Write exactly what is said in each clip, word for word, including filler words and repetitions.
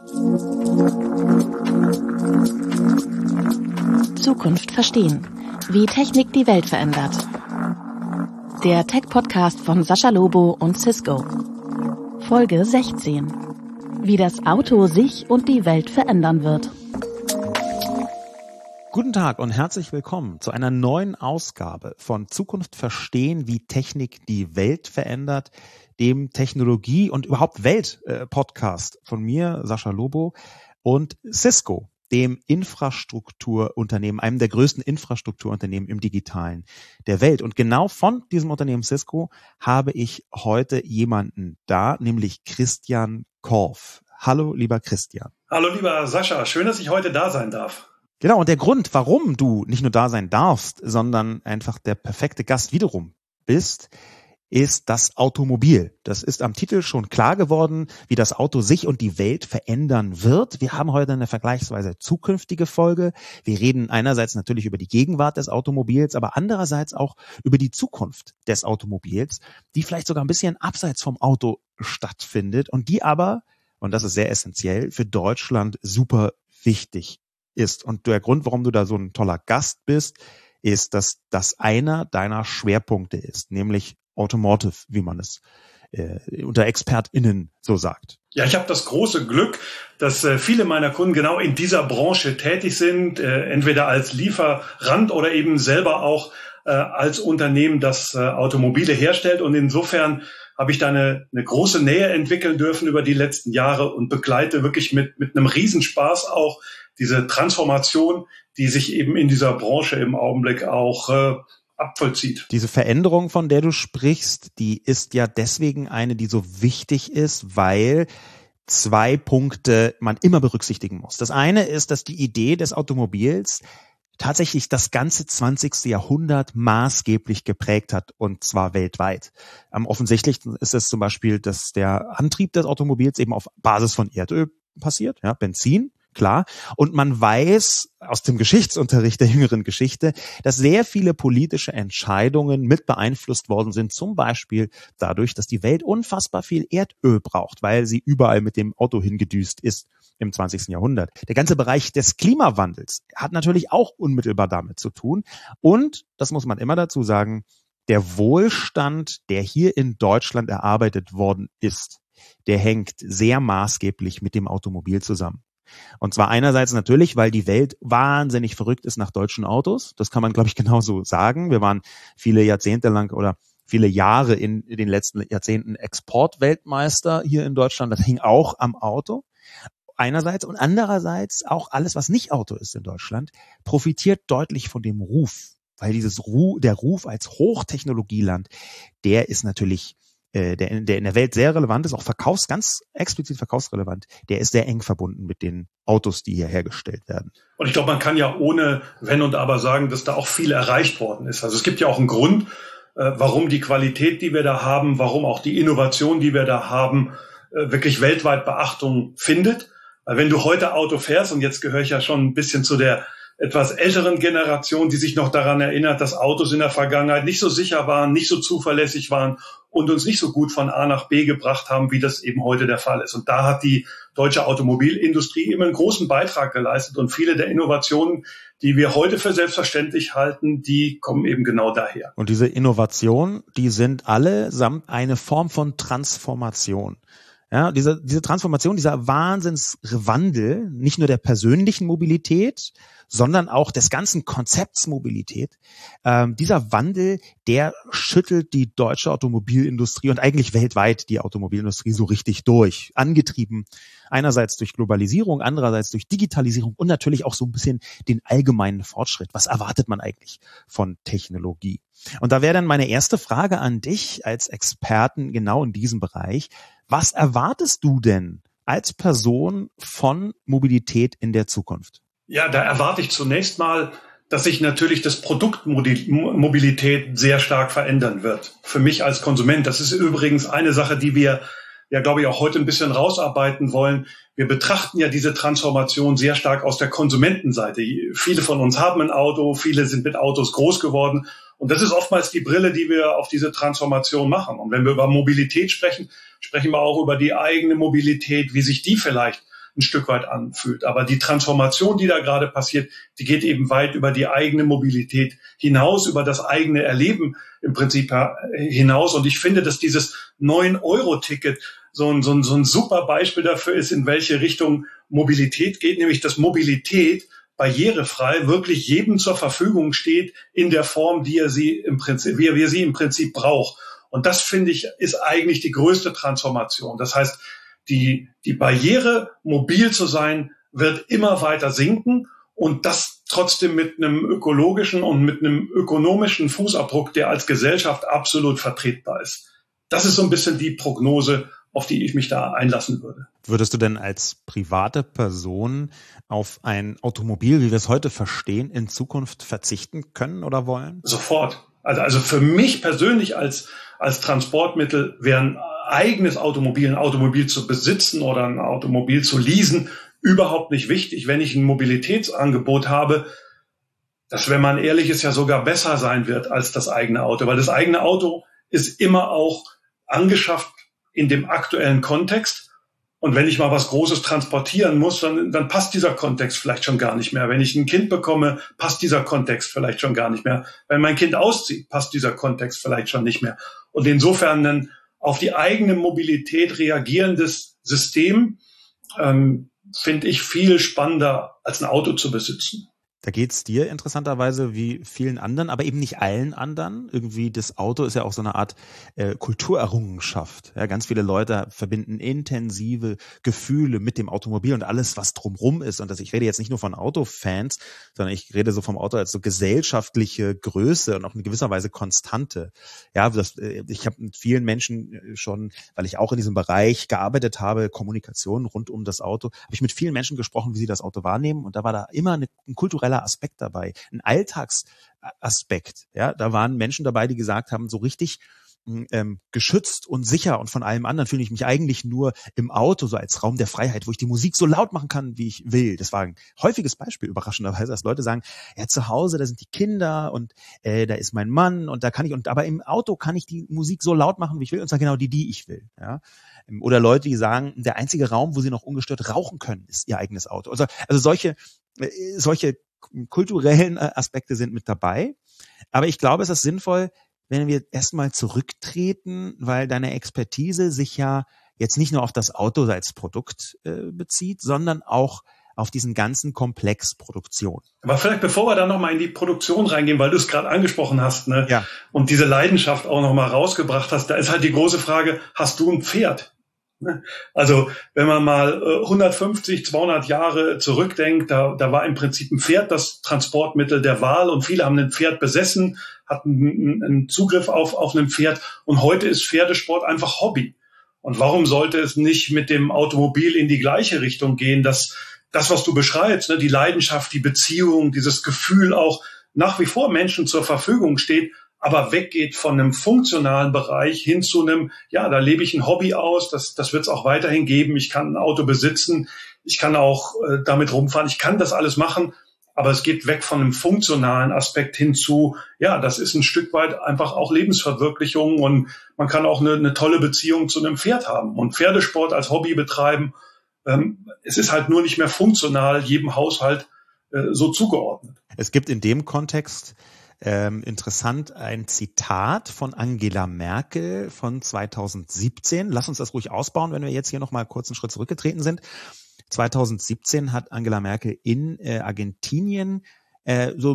Zukunft verstehen. Wie Technik die Welt verändert. Der Tech-Podcast von Sascha Lobo und Cisco. Folge sechzehn. Wie das Auto sich und die Welt verändern wird. Guten Tag und herzlich willkommen zu einer neuen Ausgabe von Zukunft verstehen, wie Technik die Welt verändert, dem Technologie- und überhaupt Welt-Podcast von mir, Sascha Lobo, und Cisco, dem Infrastrukturunternehmen, einem der größten Infrastrukturunternehmen im Digitalen der Welt. Und genau von diesem Unternehmen Cisco habe ich heute jemanden da, nämlich Christian Korff. Hallo, lieber Christian. Hallo, lieber Sascha. Schön, dass ich heute da sein darf. Genau, und der Grund, warum du nicht nur da sein darfst, sondern einfach der perfekte Gast wiederum bist, ist das Automobil. Das ist am Titel schon klar geworden, wie das Auto sich und die Welt verändern wird. Wir haben heute eine vergleichsweise zukünftige Folge. Wir reden einerseits natürlich über die Gegenwart des Automobils, aber andererseits auch über die Zukunft des Automobils, die vielleicht sogar ein bisschen abseits vom Auto stattfindet und die aber, und das ist sehr essentiell, für Deutschland super wichtig ist. Und der Grund, warum du da so ein toller Gast bist, ist, dass das einer deiner Schwerpunkte ist, nämlich Automotive, wie man es äh, unter ExpertInnen so sagt. Ja, ich habe das große Glück, dass äh, viele meiner Kunden genau in dieser Branche tätig sind, äh, entweder als Lieferant oder eben selber auch äh, als Unternehmen, das äh, Automobile herstellt. Und insofern habe ich da eine, eine große Nähe entwickeln dürfen über die letzten Jahre und begleite wirklich mit, mit einem Riesenspaß auch diese Transformation, die sich eben in dieser Branche im Augenblick auch äh, abvollzieht. Diese Veränderung, von der du sprichst, die ist ja deswegen eine, die so wichtig ist, weil zwei Punkte man immer berücksichtigen muss. Das eine ist, dass die Idee des Automobils tatsächlich das ganze zwanzigste Jahrhundert maßgeblich geprägt hat, und zwar weltweit. Am offensichtlichsten ist es zum Beispiel, dass der Antrieb des Automobils eben auf Basis von Erdöl passiert, ja, Benzin. Klar. Und man weiß aus dem Geschichtsunterricht der jüngeren Geschichte, dass sehr viele politische Entscheidungen mit beeinflusst worden sind, zum Beispiel dadurch, dass die Welt unfassbar viel Erdöl braucht, weil sie überall mit dem Auto hingedüst ist im zwanzigsten Jahrhundert. Der ganze Bereich des Klimawandels hat natürlich auch unmittelbar damit zu tun. Und, das muss man immer dazu sagen, der Wohlstand, der hier in Deutschland erarbeitet worden ist, der hängt sehr maßgeblich mit dem Automobil zusammen. Und zwar einerseits natürlich, weil die Welt wahnsinnig verrückt ist nach deutschen Autos. Das kann man, glaube ich, genauso sagen. Wir waren viele Jahrzehnte lang oder viele Jahre in den letzten Jahrzehnten Exportweltmeister hier in Deutschland. Das hing auch am Auto. Einerseits und andererseits auch alles, was nicht Auto ist in Deutschland, profitiert deutlich von dem Ruf. Weil dieses Ruf, der Ruf als Hochtechnologieland, der ist natürlich Der, der in der Welt sehr relevant ist, auch verkaufs, ganz explizit verkaufsrelevant, der ist sehr eng verbunden mit den Autos, die hier hergestellt werden. Und ich glaube, man kann ja ohne Wenn und Aber sagen, dass da auch viel erreicht worden ist. Also es gibt ja auch einen Grund, äh, warum die Qualität, die wir da haben, warum auch die Innovation, die wir da haben, äh, wirklich weltweit Beachtung findet. Weil wenn du heute Auto fährst, und jetzt gehöre ich ja schon ein bisschen zu der etwas älteren Generation, die sich noch daran erinnert, dass Autos in der Vergangenheit nicht so sicher waren, nicht so zuverlässig waren und uns nicht so gut von A nach B gebracht haben, wie das eben heute der Fall ist. Und da hat die deutsche Automobilindustrie immer einen großen Beitrag geleistet. Und viele der Innovationen, die wir heute für selbstverständlich halten, die kommen eben genau daher. Und diese Innovationen, die sind allesamt eine Form von Transformation. Ja, diese, diese Transformation, dieser Wahnsinnswandel, nicht nur der persönlichen Mobilität, sondern auch des ganzen Konzepts Mobilität. Ähm, dieser Wandel, der schüttelt die deutsche Automobilindustrie und eigentlich weltweit die Automobilindustrie so richtig durch. Angetrieben einerseits durch Globalisierung, andererseits durch Digitalisierung und natürlich auch so ein bisschen den allgemeinen Fortschritt. Was erwartet man eigentlich von Technologie? Und da wäre dann meine erste Frage an dich als Experten genau in diesem Bereich. Was erwartest du denn als Person von Mobilität in der Zukunft? Ja, da erwarte ich zunächst mal, dass sich natürlich das Produkt Mobilität sehr stark verändern wird. Für mich als Konsument. Das ist übrigens eine Sache, die wir ja, glaube ich, auch heute ein bisschen rausarbeiten wollen. Wir betrachten ja diese Transformation sehr stark aus der Konsumentenseite. Viele von uns haben ein Auto, viele sind mit Autos groß geworden. Und das ist oftmals die Brille, die wir auf diese Transformation machen. Und wenn wir über Mobilität sprechen, sprechen wir auch über die eigene Mobilität, wie sich die vielleicht ein Stück weit anfühlt. Aber die Transformation, die da gerade passiert, die geht eben weit über die eigene Mobilität hinaus, über das eigene Erleben im Prinzip hinaus. Und ich finde, dass dieses neun Euro Ticket so ein, so ein, so ein super Beispiel dafür ist, in welche Richtung Mobilität geht, nämlich dass Mobilität barrierefrei wirklich jedem zur Verfügung steht in der Form, die er sie im Prinzip, wie er, wie er sie im Prinzip braucht. Und das, finde ich, ist eigentlich die größte Transformation. Das heißt, die, die Barriere, mobil zu sein, wird immer weiter sinken und das trotzdem mit einem ökologischen und mit einem ökonomischen Fußabdruck, der als Gesellschaft absolut vertretbar ist. Das ist so ein bisschen die Prognose, auf die ich mich da einlassen würde. Würdest du denn als private Person auf ein Automobil, wie wir es heute verstehen, in Zukunft verzichten können oder wollen? Sofort. Also, also für mich persönlich als, als Transportmittel wäre ein eigenes Automobil, ein Automobil zu besitzen oder ein Automobil zu leasen, überhaupt nicht wichtig. Wenn ich ein Mobilitätsangebot habe, das, wenn man ehrlich ist, ja sogar besser sein wird als das eigene Auto. Weil das eigene Auto ist immer auch angeschafft in dem aktuellen Kontext. Und wenn ich mal was Großes transportieren muss, dann, dann passt dieser Kontext vielleicht schon gar nicht mehr. Wenn ich ein Kind bekomme, passt dieser Kontext vielleicht schon gar nicht mehr. Wenn mein Kind auszieht, passt dieser Kontext vielleicht schon nicht mehr. Und insofern ein auf die eigene Mobilität reagierendes System ähm, finde ich viel spannender, als ein Auto zu besitzen. Da geht's dir interessanterweise wie vielen anderen, aber eben nicht allen anderen. Irgendwie das Auto ist ja auch so eine Art äh, Kulturerrungenschaft. Ja, ganz viele Leute verbinden intensive Gefühle mit dem Automobil und alles, was drumrum ist. Und das, ich rede jetzt nicht nur von Autofans, sondern ich rede so vom Auto als so gesellschaftliche Größe und auch in gewisser Weise Konstante. Ja, das, äh, ich habe mit vielen Menschen schon, weil ich auch in diesem Bereich gearbeitet habe, Kommunikation rund um das Auto, habe ich mit vielen Menschen gesprochen, wie sie das Auto wahrnehmen. Und da war da immer eine, ein kultureller Aspekt dabei, ein Alltagsaspekt. Ja, da waren Menschen dabei, die gesagt haben, so richtig ähm, geschützt und sicher und von allem anderen fühle ich mich eigentlich nur im Auto, so als Raum der Freiheit, wo ich die Musik so laut machen kann, wie ich will. Das war ein häufiges Beispiel, überraschenderweise, dass Leute sagen, ja, zu Hause, da sind die Kinder und äh, da ist mein Mann und da kann ich, und aber im Auto kann ich die Musik so laut machen, wie ich will, und zwar genau die, die ich will. Ja. Oder Leute, die sagen, der einzige Raum, wo sie noch ungestört rauchen können, ist ihr eigenes Auto. Also, also solche, äh, solche kulturellen Aspekte sind mit dabei. Aber ich glaube, es ist sinnvoll, wenn wir erstmal zurücktreten, weil deine Expertise sich ja jetzt nicht nur auf das Auto als Produkt äh, bezieht, sondern auch auf diesen ganzen Komplex Produktion. Aber vielleicht bevor wir da nochmal in die Produktion reingehen, weil du es gerade angesprochen hast, ne? Ja. Und diese Leidenschaft auch nochmal rausgebracht hast, da ist halt die große Frage, hast du ein Pferd? Also wenn man mal hundertfünfzig, zweihundert Jahre zurückdenkt, da, da war im Prinzip ein Pferd das Transportmittel der Wahl und viele haben ein Pferd besessen, hatten einen Zugriff auf, auf ein Pferd und heute ist Pferdesport einfach Hobby. Und warum sollte es nicht mit dem Automobil in die gleiche Richtung gehen, dass das, was du beschreibst, ne, die Leidenschaft, die Beziehung, dieses Gefühl auch nach wie vor Menschen zur Verfügung steht, aber weggeht von einem funktionalen Bereich hin zu einem, ja, da lebe ich ein Hobby aus, das, das wird es auch weiterhin geben. Ich kann ein Auto besitzen, ich kann auch äh, damit rumfahren, ich kann das alles machen, aber es geht weg von einem funktionalen Aspekt hin zu, ja, das ist ein Stück weit einfach auch Lebensverwirklichung und man kann auch eine, eine tolle Beziehung zu einem Pferd haben und Pferdesport als Hobby betreiben. Ähm, es ist halt nur nicht mehr funktional jedem Haushalt äh, so zugeordnet. Es gibt in dem Kontext Ähm, interessant, ein Zitat von Angela Merkel von zweitausendsiebzehn. Lass uns das ruhig ausbauen, wenn wir jetzt hier nochmal kurz einen Schritt zurückgetreten sind. zweitausendsiebzehn hat Angela Merkel in äh, Argentinien äh, so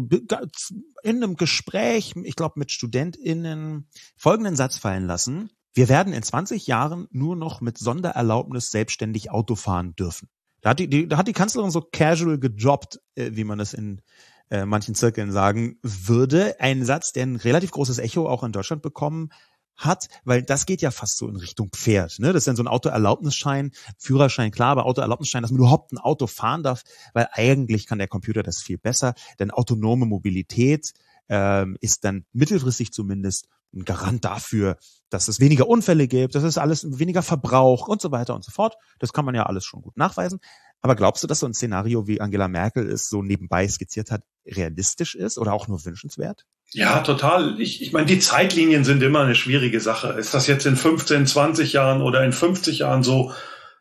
in einem Gespräch, ich glaube mit StudentInnen, folgenden Satz fallen lassen: Wir werden in zwanzig Jahren nur noch mit Sondererlaubnis selbstständig Auto fahren dürfen. Da hat die, die, da hat die Kanzlerin so casual gejobbt, äh, wie man das in äh, manchen Zirkeln sagen würde. Ein Satz, der ein relativ großes Echo auch in Deutschland bekommen hat, weil das geht ja fast so in Richtung Pferd. Ne? Das ist dann so ein Autoerlaubnisschein, Führerschein, klar, aber Autoerlaubnisschein, dass man überhaupt ein Auto fahren darf, weil eigentlich kann der Computer das viel besser, denn autonome Mobilität ähm, ist dann mittelfristig zumindest ein Garant dafür, dass es weniger Unfälle gibt, dass es alles weniger Verbrauch und so weiter und so fort. Das kann man ja alles schon gut nachweisen. Aber glaubst du, dass so ein Szenario, wie Angela Merkel es so nebenbei skizziert hat, realistisch ist oder auch nur wünschenswert? Ja, total. Ich, ich meine, die Zeitlinien sind immer eine schwierige Sache. Ist das jetzt in fünfzehn, zwanzig Jahren oder in fünfzig Jahren so?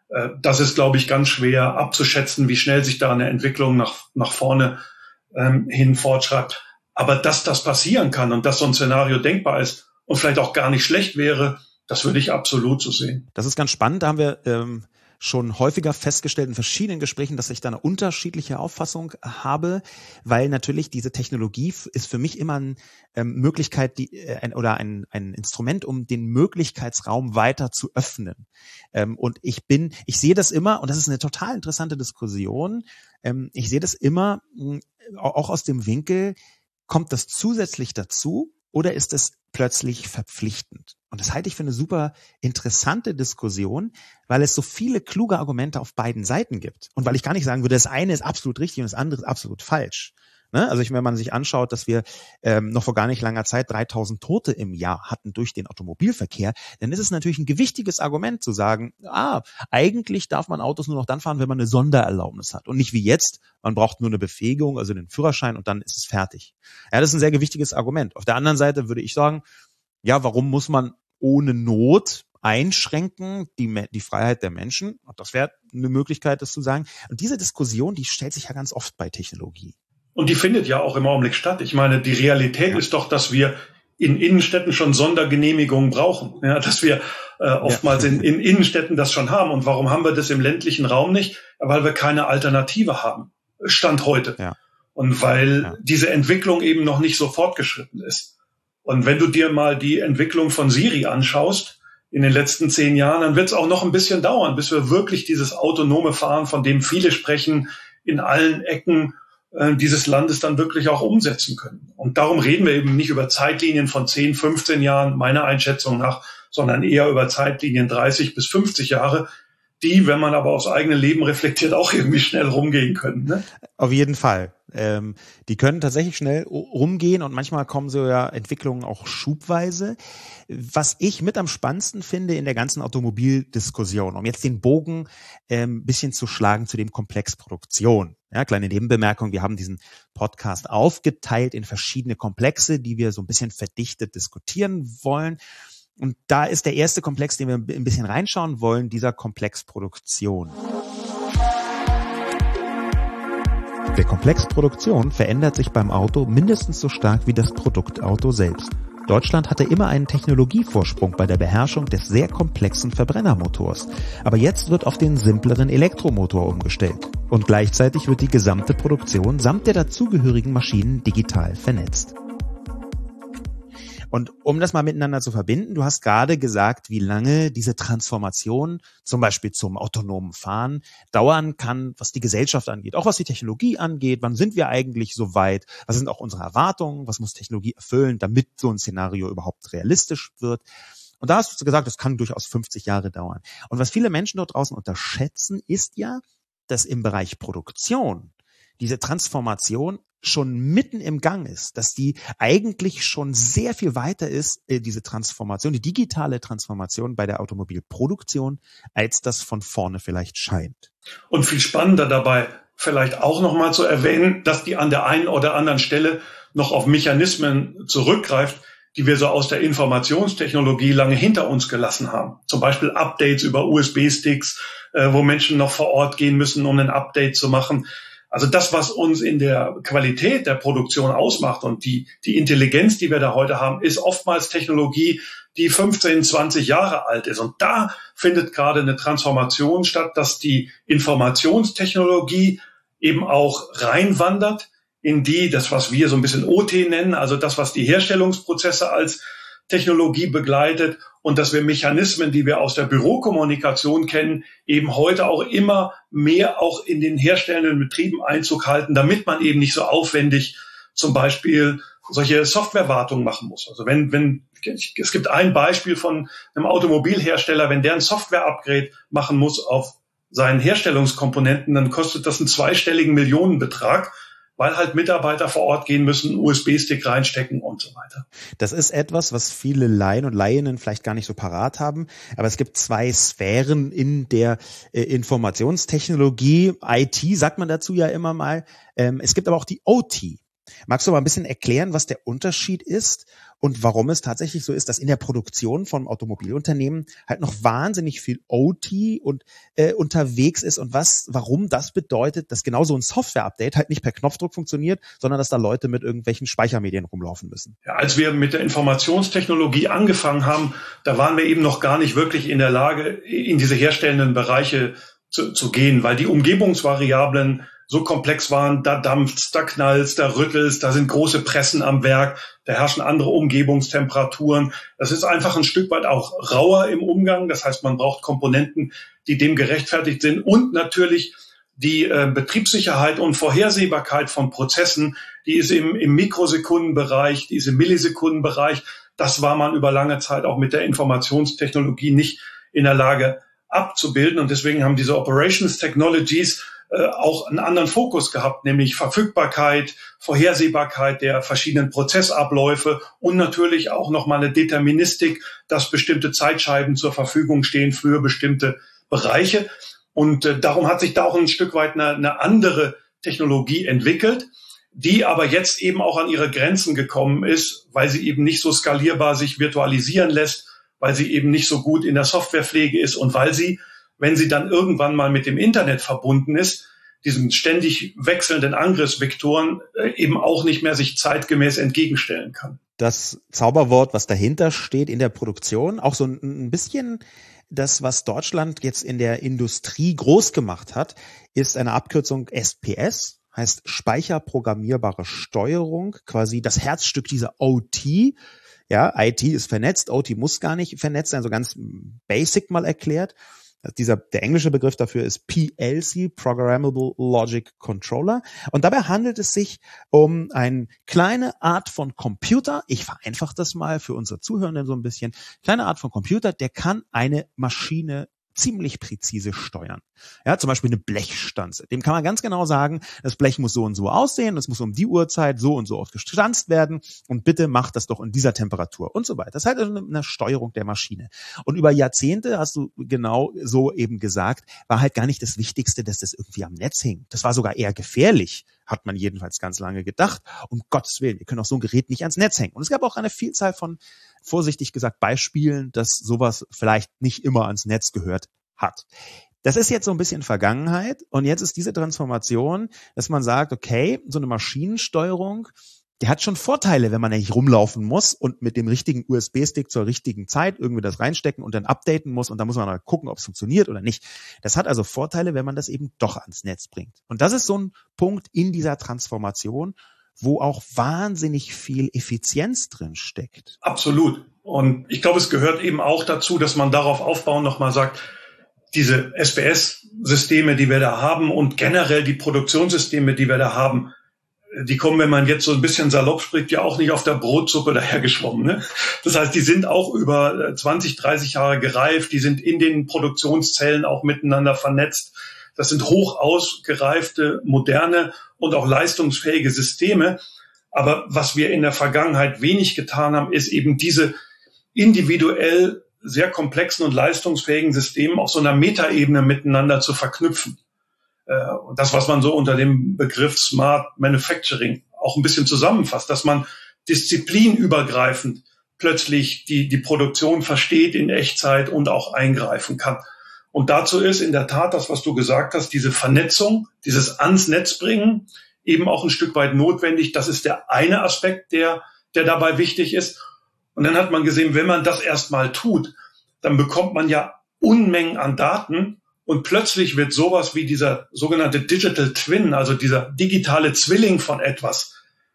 Äh, das ist, glaube ich, ganz schwer abzuschätzen, wie schnell sich da eine Entwicklung nach, nach vorne ähm, hin fortschreibt. Aber dass das passieren kann und dass so ein Szenario denkbar ist und vielleicht auch gar nicht schlecht wäre, das würde ich absolut so sehen. Das ist ganz spannend. Da haben wir ähm, schon häufiger festgestellt in verschiedenen Gesprächen, dass ich da eine unterschiedliche Auffassung habe, weil natürlich diese Technologie ist für mich immer eine ähm, Möglichkeit die, äh, ein, oder ein, ein Instrument, um den Möglichkeitsraum weiter zu öffnen. Ähm, und ich bin, ich sehe das immer, und das ist eine total interessante Diskussion, ähm, ich sehe das immer mh, auch aus dem Winkel, kommt das zusätzlich dazu oder ist es plötzlich verpflichtend? Und das halte ich für eine super interessante Diskussion, weil es so viele kluge Argumente auf beiden Seiten gibt. Und weil ich gar nicht sagen würde, das eine ist absolut richtig und das andere ist absolut falsch. Ne? Also ich, wenn man sich anschaut, dass wir ähm, noch vor gar nicht langer Zeit dreitausend Tote im Jahr hatten durch den Automobilverkehr, dann ist es natürlich ein gewichtiges Argument zu sagen, ah, eigentlich darf man Autos nur noch dann fahren, wenn man eine Sondererlaubnis hat. Und nicht wie jetzt, man braucht nur eine Befähigung, also den Führerschein und dann ist es fertig. Ja, das ist ein sehr gewichtiges Argument. Auf der anderen Seite würde ich sagen, ja, warum muss man ohne Not einschränken die, die Freiheit der Menschen? Und das wäre eine Möglichkeit, das zu sagen. Und diese Diskussion, die stellt sich ja ganz oft bei Technologie. Und die findet ja auch im Augenblick statt. Ich meine, die Realität ja. ist doch, dass wir in Innenstädten schon Sondergenehmigungen brauchen. Ja, dass wir äh, oftmals ja. in, in Innenstädten das schon haben. Und warum haben wir das im ländlichen Raum nicht? Weil wir keine Alternative haben. Stand heute. Ja. Und weil ja. diese Entwicklung eben noch nicht so fortgeschritten ist. Und wenn du dir mal die Entwicklung von Siri anschaust in den letzten zehn Jahren, dann wird es auch noch ein bisschen dauern, bis wir wirklich dieses autonome Fahren, von dem viele sprechen, in allen Ecken dieses Landes dann wirklich auch umsetzen können. Und darum reden wir eben nicht über Zeitlinien von zehn, fünfzehn Jahren, meiner Einschätzung nach, sondern eher über Zeitlinien dreißig bis fünfzig Jahre, die, wenn man aber aufs eigene Leben reflektiert, auch irgendwie schnell rumgehen können. Ne? Auf jeden Fall. Ähm, die können tatsächlich schnell rumgehen und manchmal kommen so ja Entwicklungen auch schubweise. Was ich mit am spannendsten finde in der ganzen Automobildiskussion, um jetzt den Bogen ähm, bisschen zu schlagen zu dem Komplex Produktion. Ja, kleine Nebenbemerkung, wir haben diesen Podcast aufgeteilt in verschiedene Komplexe, die wir so ein bisschen verdichtet diskutieren wollen. Und da ist der erste Komplex, den wir ein bisschen reinschauen wollen, dieser Komplex Produktion. Der Komplex Produktion verändert sich beim Auto mindestens so stark wie das Produktauto selbst. Deutschland hatte immer einen Technologievorsprung bei der Beherrschung des sehr komplexen Verbrennermotors. Aber jetzt wird auf den simpleren Elektromotor umgestellt. Und gleichzeitig wird die gesamte Produktion samt der dazugehörigen Maschinen digital vernetzt. Und um das mal miteinander zu verbinden, du hast gerade gesagt, wie lange diese Transformation zum Beispiel zum autonomen Fahren dauern kann, was die Gesellschaft angeht, auch was die Technologie angeht. Wann sind wir eigentlich so weit? Was sind auch unsere Erwartungen? Was muss Technologie erfüllen, damit so ein Szenario überhaupt realistisch wird? Und da hast du gesagt, das kann durchaus fünfzig Jahre dauern. Und was viele Menschen dort draußen unterschätzen, ist ja, dass im Bereich Produktion diese Transformation schon mitten im Gang ist, dass die eigentlich schon sehr viel weiter ist, äh, diese Transformation, die digitale Transformation bei der Automobilproduktion, als das von vorne vielleicht scheint. Und viel spannender dabei, vielleicht auch nochmal zu erwähnen, dass die an der einen oder anderen Stelle noch auf Mechanismen zurückgreift, die wir so aus der Informationstechnologie lange hinter uns gelassen haben. Zum Beispiel Updates über U S B-Sticks, äh, wo Menschen noch vor Ort gehen müssen, um ein Update zu machen. Also das, was uns in der Qualität der Produktion ausmacht und die, die Intelligenz, die wir da heute haben, ist oftmals Technologie, die fünfzehn, zwanzig Jahre alt ist. Und da findet gerade eine Transformation statt, dass die Informationstechnologie eben auch reinwandert in die, das, was wir so ein bisschen O T nennen, also das, was die Herstellungsprozesse als Technologie begleitet, und dass wir Mechanismen, die wir aus der Bürokommunikation kennen, eben heute auch immer mehr auch in den herstellenden Betrieben Einzug halten, damit man eben nicht so aufwendig zum Beispiel solche Softwarewartung machen muss. Also wenn, wenn, es gibt ein Beispiel von einem Automobilhersteller, wenn der ein Software-Upgrade machen muss auf seinen Herstellungskomponenten, dann kostet das einen zweistelligen Millionenbetrag, weil halt Mitarbeiter vor Ort gehen müssen, einen U S B-Stick reinstecken und so weiter. Das ist etwas, was viele Laien und Laieninnen vielleicht gar nicht so parat haben. Aber es gibt zwei Sphären in der äh, Informationstechnologie. I T sagt man dazu ja immer mal. Ähm, es gibt aber auch die O T. Magst du mal ein bisschen erklären, was der Unterschied ist und warum es tatsächlich so ist, dass in der Produktion von Automobilunternehmen halt noch wahnsinnig viel O T und äh, unterwegs ist und was, warum das bedeutet, dass genau so ein Software-Update halt nicht per Knopfdruck funktioniert, sondern dass da Leute mit irgendwelchen Speichermedien rumlaufen müssen? Ja, als wir mit der Informationstechnologie angefangen haben, da waren wir eben noch gar nicht wirklich in der Lage, in diese herstellenden Bereiche zu, zu gehen, weil die Umgebungsvariablen so komplex waren, da dampft's, da knallt's, da rüttelt's, da sind große Pressen am Werk, da herrschen andere Umgebungstemperaturen. Das ist einfach ein Stück weit auch rauer im Umgang. Das heißt, man braucht Komponenten, die dem gerechtfertigt sind und natürlich die äh, Betriebssicherheit und Vorhersehbarkeit von Prozessen, die ist im, im Mikrosekundenbereich, die ist im Millisekundenbereich. Das war man über lange Zeit auch mit der Informationstechnologie nicht in der Lage abzubilden. Und deswegen haben diese Operations Technologies äh, auch einen anderen Fokus gehabt, nämlich Verfügbarkeit, Vorhersehbarkeit der verschiedenen Prozessabläufe und natürlich auch nochmal eine Deterministik, dass bestimmte Zeitscheiben zur Verfügung stehen für bestimmte Bereiche. Und äh, darum hat sich da auch ein Stück weit eine, eine andere Technologie entwickelt, die aber jetzt eben auch an ihre Grenzen gekommen ist, weil sie eben nicht so skalierbar sich virtualisieren lässt, weil sie eben nicht so gut in der Softwarepflege ist und weil sie, wenn sie dann irgendwann mal mit dem Internet verbunden ist, diesen ständig wechselnden Angriffsvektoren äh, eben auch nicht mehr sich zeitgemäß entgegenstellen kann. Das Zauberwort, was dahinter steht in der Produktion, auch so ein, ein bisschen das, was Deutschland jetzt in der Industrie groß gemacht hat, ist eine Abkürzung S P S, heißt speicherprogrammierbare Steuerung, quasi das Herzstück dieser O T. Ja, I T ist vernetzt, O T muss gar nicht vernetzt sein, so ganz basic mal erklärt. Dieser, der englische Begriff dafür ist P L C, Programmable Logic Controller. Und dabei handelt es sich um eine kleine Art von Computer. Ich vereinfache das mal für unsere Zuhörenden so ein bisschen. Kleine Art von Computer, der kann eine Maschine ziemlich präzise steuern. Ja, zum Beispiel eine Blechstanze. Dem kann man ganz genau sagen, das Blech muss so und so aussehen, das muss um die Uhrzeit so und so oft gestanzt werden und bitte macht das doch in dieser Temperatur und so weiter. Das ist halt eine Steuerung der Maschine. Und über Jahrzehnte, hast du genau so eben gesagt, war halt gar nicht das Wichtigste, dass das irgendwie am Netz hing. Das war sogar eher gefährlich, hat man jedenfalls ganz lange gedacht. Um Gottes Willen, wir können auch so ein Gerät nicht ans Netz hängen. Und es gab auch eine Vielzahl von, vorsichtig gesagt, Beispielen, dass sowas vielleicht nicht immer ans Netz gehört hat. Das ist jetzt so ein bisschen Vergangenheit und jetzt ist diese Transformation, dass man sagt, okay, so eine Maschinensteuerung, die hat schon Vorteile, wenn man nicht rumlaufen muss und mit dem richtigen U S B-Stick zur richtigen Zeit irgendwie das reinstecken und dann updaten muss und dann muss man mal gucken, ob es funktioniert oder nicht. Das hat also Vorteile, wenn man das eben doch ans Netz bringt. Und das ist so ein Punkt in dieser Transformation, wo auch wahnsinnig viel Effizienz drin steckt. Absolut. Und ich glaube, es gehört eben auch dazu, dass man darauf aufbauen nochmal sagt, diese S P S-Systeme, die wir da haben und generell die Produktionssysteme, die wir da haben, die kommen, wenn man jetzt so ein bisschen salopp spricht, ja auch nicht auf der Brotsuppe dahergeschwommen. Ne? Das heißt, die sind auch über zwanzig, dreißig Jahre gereift, die sind in den Produktionszellen auch miteinander vernetzt. Das sind hoch ausgereifte, moderne und auch leistungsfähige Systeme. Aber was wir in der Vergangenheit wenig getan haben, ist eben diese individuell sehr komplexen und leistungsfähigen Systemen auf so einer Metaebene miteinander zu verknüpfen. Und das, was man so unter dem Begriff Smart Manufacturing auch ein bisschen zusammenfasst, dass man disziplinübergreifend plötzlich die, die Produktion versteht in Echtzeit und auch eingreifen kann. Und dazu ist in der Tat das, was du gesagt hast, diese Vernetzung, dieses ans Netz bringen, eben auch ein Stück weit notwendig. Das ist der eine Aspekt, der, der dabei wichtig ist. Und dann hat man gesehen, wenn man das erstmal tut, dann bekommt man ja Unmengen an Daten und plötzlich wird sowas wie dieser sogenannte Digital Twin, also dieser digitale Zwilling von etwas,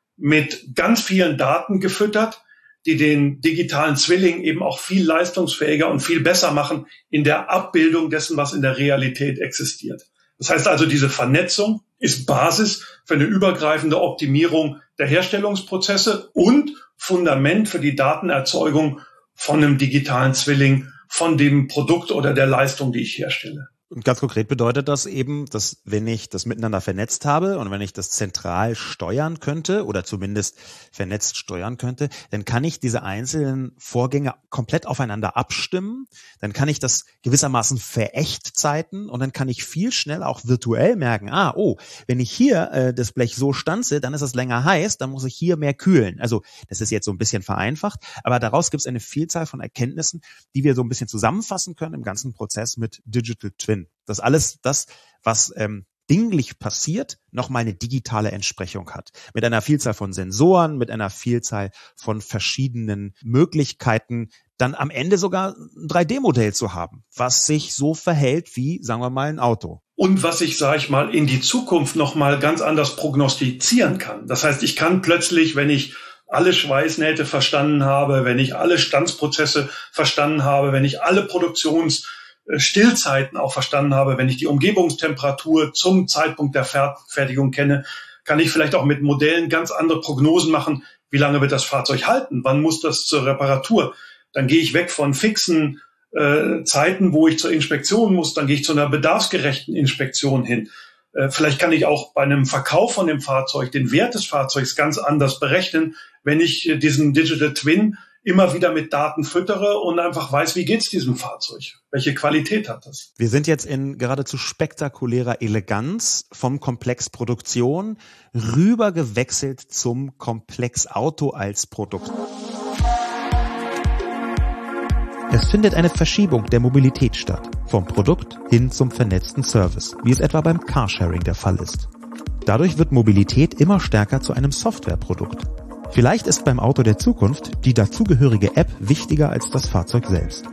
mit ganz vielen Daten gefüttert, die den digitalen Zwilling eben auch viel leistungsfähiger und viel besser machen in der Abbildung dessen, was in der Realität existiert. Das heißt also, diese Vernetzung ist Basis für eine übergreifende Optimierung der Herstellungsprozesse und Fundament für die Datenerzeugung von einem digitalen Zwilling, von dem Produkt oder der Leistung, die ich herstelle. Und ganz konkret bedeutet das eben, dass wenn ich das miteinander vernetzt habe und wenn ich das zentral steuern könnte oder zumindest vernetzt steuern könnte, dann kann ich diese einzelnen Vorgänge komplett aufeinander abstimmen. Dann kann ich das gewissermaßen verechtzeiten und dann kann ich viel schneller auch virtuell merken, ah, oh, wenn ich hier äh, das Blech so stanze, dann ist es länger heiß, dann muss ich hier mehr kühlen. Also das ist jetzt so ein bisschen vereinfacht, aber daraus gibt es eine Vielzahl von Erkenntnissen, die wir so ein bisschen zusammenfassen können im ganzen Prozess mit Digital Twin. Dass alles das, was ähm, dinglich passiert, nochmal eine digitale Entsprechung hat. Mit einer Vielzahl von Sensoren, mit einer Vielzahl von verschiedenen Möglichkeiten, dann am Ende sogar ein drei D Modell zu haben, was sich so verhält wie, sagen wir mal, ein Auto. Und was ich, sage ich mal, in die Zukunft nochmal ganz anders prognostizieren kann. Das heißt, ich kann plötzlich, wenn ich alle Schweißnähte verstanden habe, wenn ich alle Stanzprozesse verstanden habe, wenn ich alle Produktionsstillzeiten auch verstanden habe, wenn ich die Umgebungstemperatur zum Zeitpunkt der Fertigung kenne, kann ich vielleicht auch mit Modellen ganz andere Prognosen machen. Wie lange wird das Fahrzeug halten? Wann muss das zur Reparatur? Dann gehe ich weg von fixen äh, Zeiten, wo ich zur Inspektion muss. Dann gehe ich zu einer bedarfsgerechten Inspektion hin. Äh, vielleicht kann ich auch bei einem Verkauf von dem Fahrzeug den Wert des Fahrzeugs ganz anders berechnen, wenn ich äh, diesen Digital Twin immer wieder mit Daten füttere und einfach weiß, wie geht's diesem Fahrzeug? Welche Qualität hat das? Wir sind jetzt in geradezu spektakulärer Eleganz vom Komplex Produktion rüber gewechselt zum Komplex Auto als Produkt. Es findet eine Verschiebung der Mobilität statt, vom Produkt hin zum vernetzten Service, wie es etwa beim Carsharing der Fall ist. Dadurch wird Mobilität immer stärker zu einem Softwareprodukt. Vielleicht ist beim Auto der Zukunft die dazugehörige App wichtiger als das Fahrzeug selbst.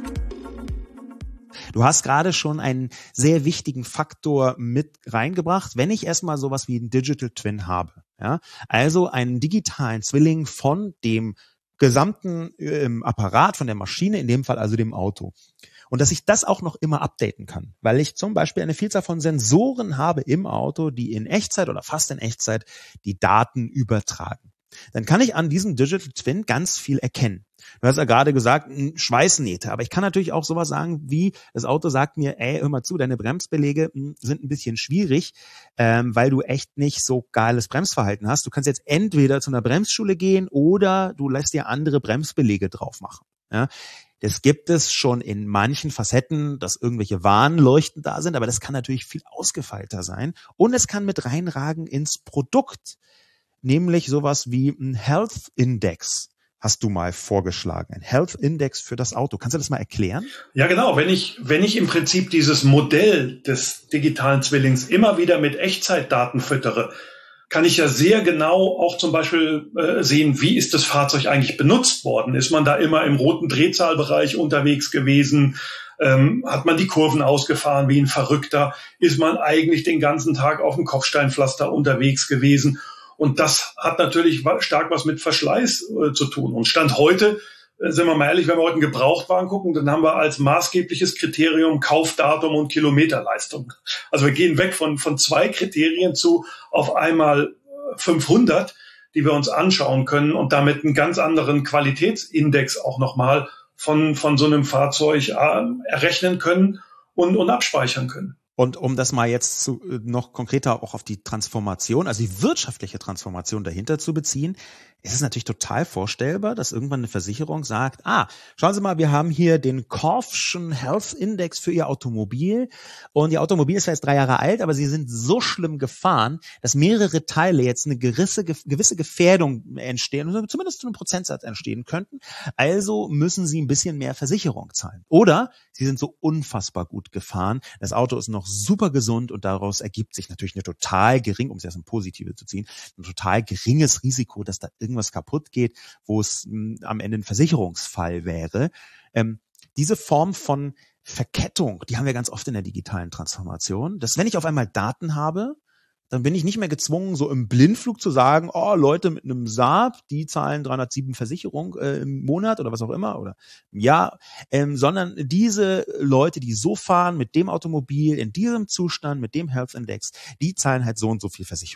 Du hast gerade schon einen sehr wichtigen Faktor mit reingebracht, wenn ich erstmal sowas wie einen Digital Twin habe. Ja? Also einen digitalen Zwilling von dem gesamten ähm, Apparat, von der Maschine, in dem Fall also dem Auto. Und dass ich das auch noch immer updaten kann, weil ich zum Beispiel eine Vielzahl von Sensoren habe im Auto, die in Echtzeit oder fast in Echtzeit die Daten übertragen. Dann kann ich an diesem Digital Twin ganz viel erkennen. Du hast ja gerade gesagt, Schweißnähte, aber ich kann natürlich auch sowas sagen wie, das Auto sagt mir, ey, hör mal zu, deine Bremsbeläge sind ein bisschen schwierig, ähm, weil du echt nicht so geiles Bremsverhalten hast. Du kannst jetzt entweder zu einer Bremsschule gehen oder du lässt dir andere Bremsbeläge drauf machen. Ja? Das gibt es schon in manchen Facetten, dass irgendwelche Warnleuchten da sind, aber das kann natürlich viel ausgefeilter sein und es kann mit reinragen ins Produkt. Nämlich sowas wie ein Health Index hast du mal vorgeschlagen. Ein Health Index für das Auto. Kannst du das mal erklären? Ja, genau. Wenn ich, wenn ich im Prinzip dieses Modell des digitalen Zwillings immer wieder mit Echtzeitdaten füttere, kann ich ja sehr genau auch zum Beispiel äh, sehen, wie ist das Fahrzeug eigentlich benutzt worden? Ist man da immer im roten Drehzahlbereich unterwegs gewesen? Ähm, hat man die Kurven ausgefahren wie ein Verrückter? Ist man eigentlich den ganzen Tag auf dem Kopfsteinpflaster unterwegs gewesen? Und das hat natürlich stark was mit Verschleiß äh, zu tun. Und Stand heute, äh, sind wir mal ehrlich, wenn wir heute einen Gebrauchtwagen gucken, dann haben wir als maßgebliches Kriterium Kaufdatum und Kilometerleistung. Also wir gehen weg von, von zwei Kriterien zu auf einmal fünfhundert, die wir uns anschauen können und damit einen ganz anderen Qualitätsindex auch nochmal von, von so einem Fahrzeug äh, errechnen können und, und abspeichern können. Und um das mal jetzt zu, noch konkreter auch auf die Transformation, also die wirtschaftliche Transformation dahinter zu beziehen, ist es natürlich total vorstellbar, dass irgendwann eine Versicherung sagt, ah, schauen Sie mal, wir haben hier den Korfschen Health Index für Ihr Automobil und Ihr Automobil ist jetzt drei Jahre alt, aber Sie sind so schlimm gefahren, dass mehrere Teile jetzt eine gewisse, gewisse Gefährdung entstehen, zumindest zu einem Prozentsatz entstehen könnten. Also müssen Sie ein bisschen mehr Versicherung zahlen. Oder Sie sind so unfassbar gut gefahren, das Auto ist noch super gesund und daraus ergibt sich natürlich eine total gering, um es jetzt in Positive zu ziehen, ein total geringes Risiko, dass da irgendwas kaputt geht, wo es mh, am Ende ein Versicherungsfall wäre. Ähm, diese Form von Verkettung, die haben wir ganz oft in der digitalen Transformation, dass wenn ich auf einmal Daten habe, dann bin ich nicht mehr gezwungen, so im Blindflug zu sagen, oh, Leute mit einem Saab, die zahlen dreihundertsieben Versicherung äh, im Monat oder was auch immer oder im Jahr, ähm, sondern diese Leute, die so fahren mit dem Automobil, in diesem Zustand, mit dem Health Index, die zahlen halt so und so viel Versicherung.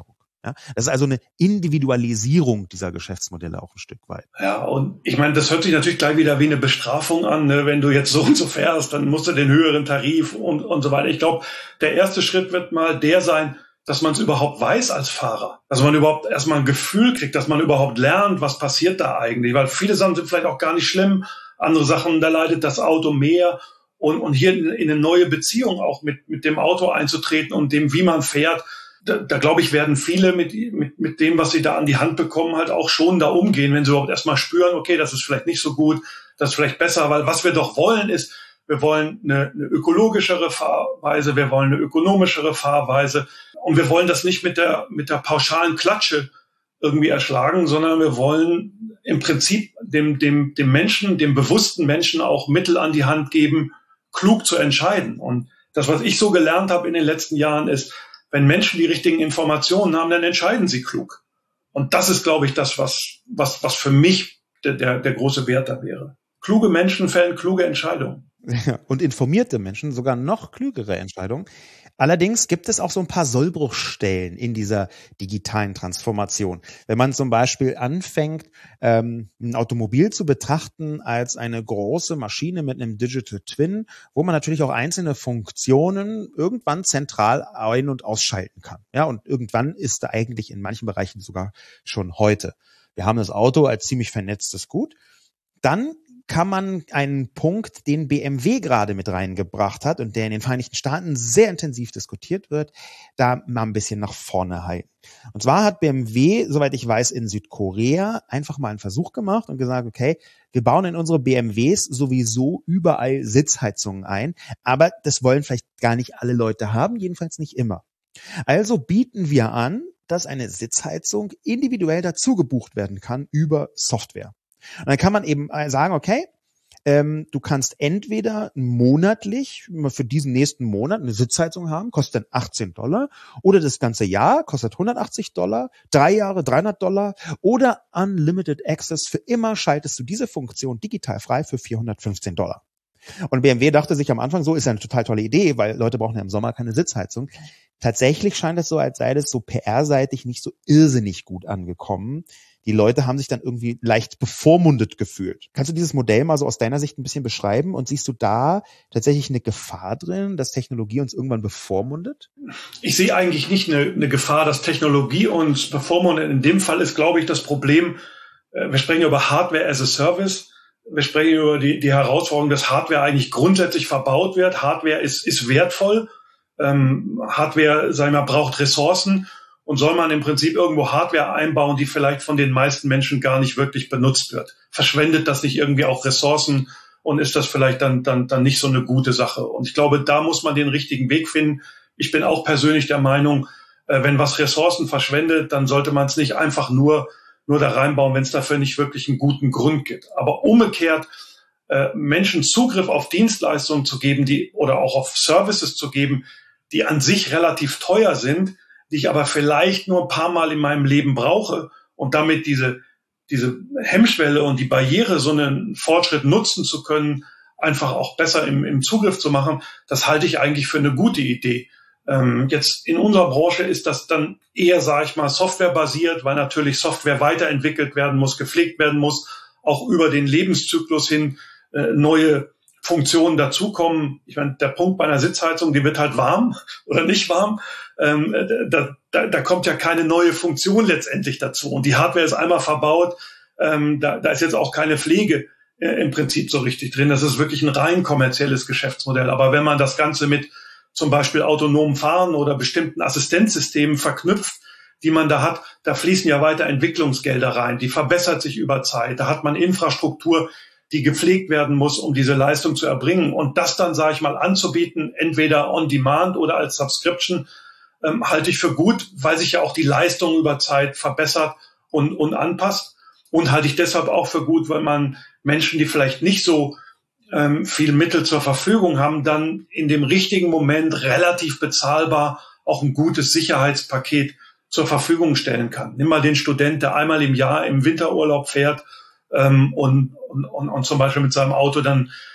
Ja, das ist also eine Individualisierung dieser Geschäftsmodelle auch ein Stück weit. Ja, und ich meine, das hört sich natürlich gleich wieder wie eine Bestrafung an, ne? Wenn du jetzt so und so fährst, dann musst du den höheren Tarif und, und so weiter. Ich glaube, der erste Schritt wird mal der sein, dass man es überhaupt weiß als Fahrer. Dass man überhaupt erstmal ein Gefühl kriegt, dass man überhaupt lernt, was passiert da eigentlich. Weil viele Sachen sind vielleicht auch gar nicht schlimm. Andere Sachen, da leidet das Auto mehr. Und, und hier in, in eine neue Beziehung auch mit, mit dem Auto einzutreten und dem, wie man fährt, Da, da glaube ich, werden viele mit, mit, mit dem, was sie da an die Hand bekommen, halt auch schon da umgehen, wenn sie überhaupt erstmal spüren, okay, das ist vielleicht nicht so gut, das ist vielleicht besser, weil was wir doch wollen ist, wir wollen eine, eine ökologischere Fahrweise, wir wollen eine ökonomischere Fahrweise und wir wollen das nicht mit der, mit der pauschalen Klatsche irgendwie erschlagen, sondern wir wollen im Prinzip dem, dem, dem Menschen, dem bewussten Menschen auch Mittel an die Hand geben, klug zu entscheiden. Und das, was ich so gelernt habe in den letzten Jahren ist, wenn Menschen die richtigen Informationen haben, dann entscheiden sie klug. Und das ist, glaube ich, das, was, was, was für mich der, der, der große Wert da wäre. Kluge Menschen fällen kluge Entscheidungen. Ja, und informierte Menschen sogar noch klügere Entscheidungen. Allerdings gibt es auch so ein paar Sollbruchstellen in dieser digitalen Transformation. Wenn man zum Beispiel anfängt, ähm, ein Automobil zu betrachten als eine große Maschine mit einem Digital Twin, wo man natürlich auch einzelne Funktionen irgendwann zentral ein- und ausschalten kann. Ja, und irgendwann ist da eigentlich in manchen Bereichen sogar schon heute. Wir haben das Auto als ziemlich vernetztes Gut. Dann kann man einen Punkt, den B M W gerade mit reingebracht hat und der in den Vereinigten Staaten sehr intensiv diskutiert wird, da mal ein bisschen nach vorne halten. Und zwar hat B M W, soweit ich weiß, in Südkorea einfach mal einen Versuch gemacht und gesagt, okay, wir bauen in unsere B M Ws sowieso überall Sitzheizungen ein, aber das wollen vielleicht gar nicht alle Leute haben, jedenfalls nicht immer. Also bieten wir an, dass eine Sitzheizung individuell dazu gebucht werden kann über Software. Und dann kann man eben sagen, okay, ähm, du kannst entweder monatlich für diesen nächsten Monat eine Sitzheizung haben, kostet dann achtzehn Dollar, oder das ganze Jahr kostet hundertachtzig Dollar, drei Jahre dreihundert Dollar, oder Unlimited Access, für immer schaltest du diese Funktion digital frei für vierhundertfünfzehn Dollar. Und B M W dachte sich am Anfang, so ist ja eine total tolle Idee, weil Leute brauchen ja im Sommer keine Sitzheizung. Tatsächlich scheint es so, als sei das so P R-seitig nicht so irrsinnig gut angekommen. Die Leute haben sich dann irgendwie leicht bevormundet gefühlt. Kannst du dieses Modell mal so aus deiner Sicht ein bisschen beschreiben? Und siehst du da tatsächlich eine Gefahr drin, dass Technologie uns irgendwann bevormundet? Ich sehe eigentlich nicht eine, eine Gefahr, dass Technologie uns bevormundet. In dem Fall ist, glaube ich, das Problem, wir sprechen über Hardware as a Service. Wir sprechen über die, die Herausforderung, dass Hardware eigentlich grundsätzlich verbaut wird. Hardware ist, ist wertvoll. Ähm, Hardware, sagen wir, braucht Ressourcen. Und soll man im Prinzip irgendwo Hardware einbauen, die vielleicht von den meisten Menschen gar nicht wirklich benutzt wird? Verschwendet das nicht irgendwie auch Ressourcen und ist das vielleicht dann, dann, dann nicht so eine gute Sache? Und ich glaube, da muss man den richtigen Weg finden. Ich bin auch persönlich der Meinung, äh, wenn was Ressourcen verschwendet, dann sollte man es nicht einfach nur, nur da reinbauen, wenn es dafür nicht wirklich einen guten Grund gibt. Aber umgekehrt, äh, Menschen Zugriff auf Dienstleistungen zu geben, die, oder auch auf Services zu geben, die an sich relativ teuer sind, die ich aber vielleicht nur ein paar Mal in meinem Leben brauche und damit diese, diese Hemmschwelle und die Barriere, so einen Fortschritt nutzen zu können, einfach auch besser im, im Zugriff zu machen, das halte ich eigentlich für eine gute Idee. Ähm, jetzt in unserer Branche ist das dann eher, sage ich mal, softwarebasiert, weil natürlich Software weiterentwickelt werden muss, gepflegt werden muss, auch über den Lebenszyklus hin äh, neue Funktionen dazukommen. Ich meine, der Punkt bei einer Sitzheizung, die wird halt warm oder nicht warm. Ähm, da, da, da kommt ja keine neue Funktion letztendlich dazu. Und die Hardware ist einmal verbaut. Ähm, da, da ist jetzt auch keine Pflege äh, im Prinzip so richtig drin. Das ist wirklich ein rein kommerzielles Geschäftsmodell. Aber wenn man das Ganze mit zum Beispiel autonomem Fahren oder bestimmten Assistenzsystemen verknüpft, die man da hat, da fließen ja weiter Entwicklungsgelder rein. Die verbessert sich über Zeit. Da hat man Infrastruktur, die gepflegt werden muss, um diese Leistung zu erbringen. Und das dann, sage ich mal, anzubieten, entweder on demand oder als Subscription, ähm, halte ich für gut, weil sich ja auch die Leistung über Zeit verbessert und, und anpasst. Und halte ich deshalb auch für gut, weil man Menschen, die vielleicht nicht so ähm, viel Mittel zur Verfügung haben, dann in dem richtigen Moment relativ bezahlbar auch ein gutes Sicherheitspaket zur Verfügung stellen kann. Nimm mal den Student, der einmal im Jahr im Winterurlaub fährt, ähm, und, und, und zum Beispiel mit seinem Auto dann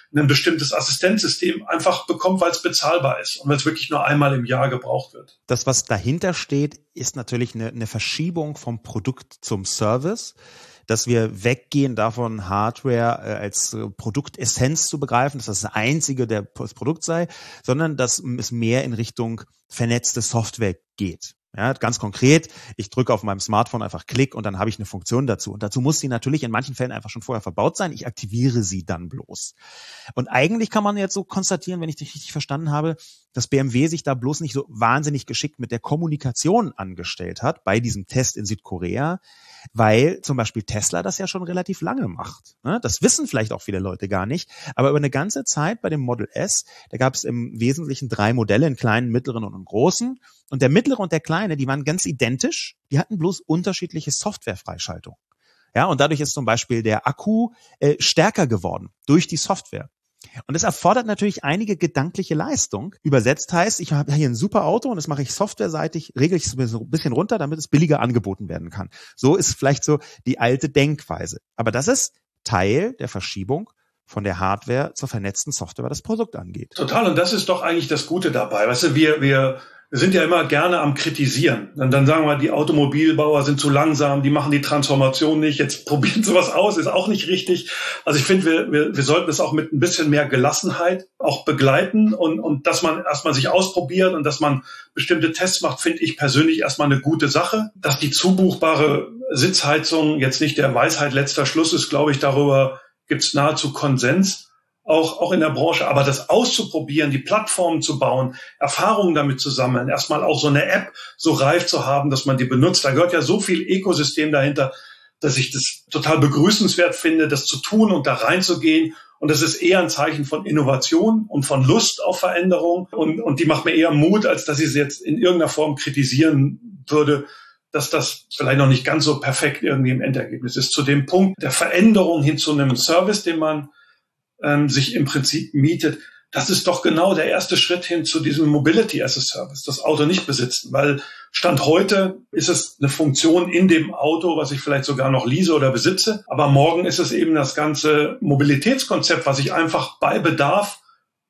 ein bestimmtes Assistenzsystem einfach bekommt, weil es bezahlbar ist und weil es wirklich nur einmal im Jahr gebraucht wird. Das, was dahinter steht, ist natürlich eine, eine Verschiebung vom Produkt zum Service, dass wir weggehen davon, Hardware äh, als äh, Produktessenz zu begreifen, dass das das einzige der das Produkt sei, sondern dass es mehr in Richtung vernetzte Software geht. Ja, ganz konkret, ich drücke auf meinem Smartphone einfach Klick und dann habe ich eine Funktion dazu. Und dazu muss sie natürlich in manchen Fällen einfach schon vorher verbaut sein. Ich aktiviere sie dann bloß. Und eigentlich kann man jetzt so konstatieren, wenn ich dich richtig verstanden habe, dass B M W sich da bloß nicht so wahnsinnig geschickt mit der Kommunikation angestellt hat bei diesem Test in Südkorea, weil zum Beispiel Tesla das ja schon relativ lange macht. Das wissen vielleicht auch viele Leute gar nicht, aber über eine ganze Zeit bei dem Model S, da gab es im Wesentlichen drei Modelle, einen kleinen, mittleren und einen großen. Und der mittlere und der kleine, die waren ganz identisch, die hatten bloß unterschiedliche Softwarefreischaltung. Ja, und dadurch ist zum Beispiel der Akku äh, stärker geworden durch die Software. Und das erfordert natürlich einige gedankliche Leistung. Übersetzt heißt, ich habe hier ein super Auto und das mache ich softwareseitig, regle ich es so ein bisschen runter, damit es billiger angeboten werden kann. So ist vielleicht so die alte Denkweise. Aber das ist Teil der Verschiebung von der Hardware zur vernetzten Software, was das Produkt angeht. Total. Und das ist doch eigentlich das Gute dabei. Weißt du, wir, wir sind ja immer gerne am Kritisieren. Und dann sagen wir, die Automobilbauer sind zu langsam, die machen die Transformation nicht, jetzt probieren sie was aus, ist auch nicht richtig. Also ich finde, wir, wir, wir sollten es auch mit ein bisschen mehr Gelassenheit auch begleiten und, und dass man erstmal sich ausprobiert und dass man bestimmte Tests macht, finde ich persönlich erstmal eine gute Sache. Dass die zubuchbare Sitzheizung jetzt nicht der Weisheit letzter Schluss ist, glaube ich, darüber gibt es nahezu Konsens. Auch, auch in der Branche, aber das auszuprobieren, die Plattformen zu bauen, Erfahrungen damit zu sammeln, erstmal auch so eine App so reif zu haben, dass man die benutzt. Da gehört ja so viel Ökosystem dahinter, dass ich das total begrüßenswert finde, das zu tun und da reinzugehen. Und das ist eher ein Zeichen von Innovation und von Lust auf Veränderung. Und, und die macht mir eher Mut, als dass ich sie jetzt in irgendeiner Form kritisieren würde, dass das vielleicht noch nicht ganz so perfekt irgendwie im Endergebnis ist. Zu dem Punkt der Veränderung hin zu einem Service, den man Ähm, sich im Prinzip mietet, das ist doch genau der erste Schritt hin zu diesem Mobility as a Service, das Auto nicht besitzen, weil Stand heute ist es eine Funktion in dem Auto, was ich vielleicht sogar noch lease oder besitze, aber morgen ist es eben das ganze Mobilitätskonzept, was ich einfach bei Bedarf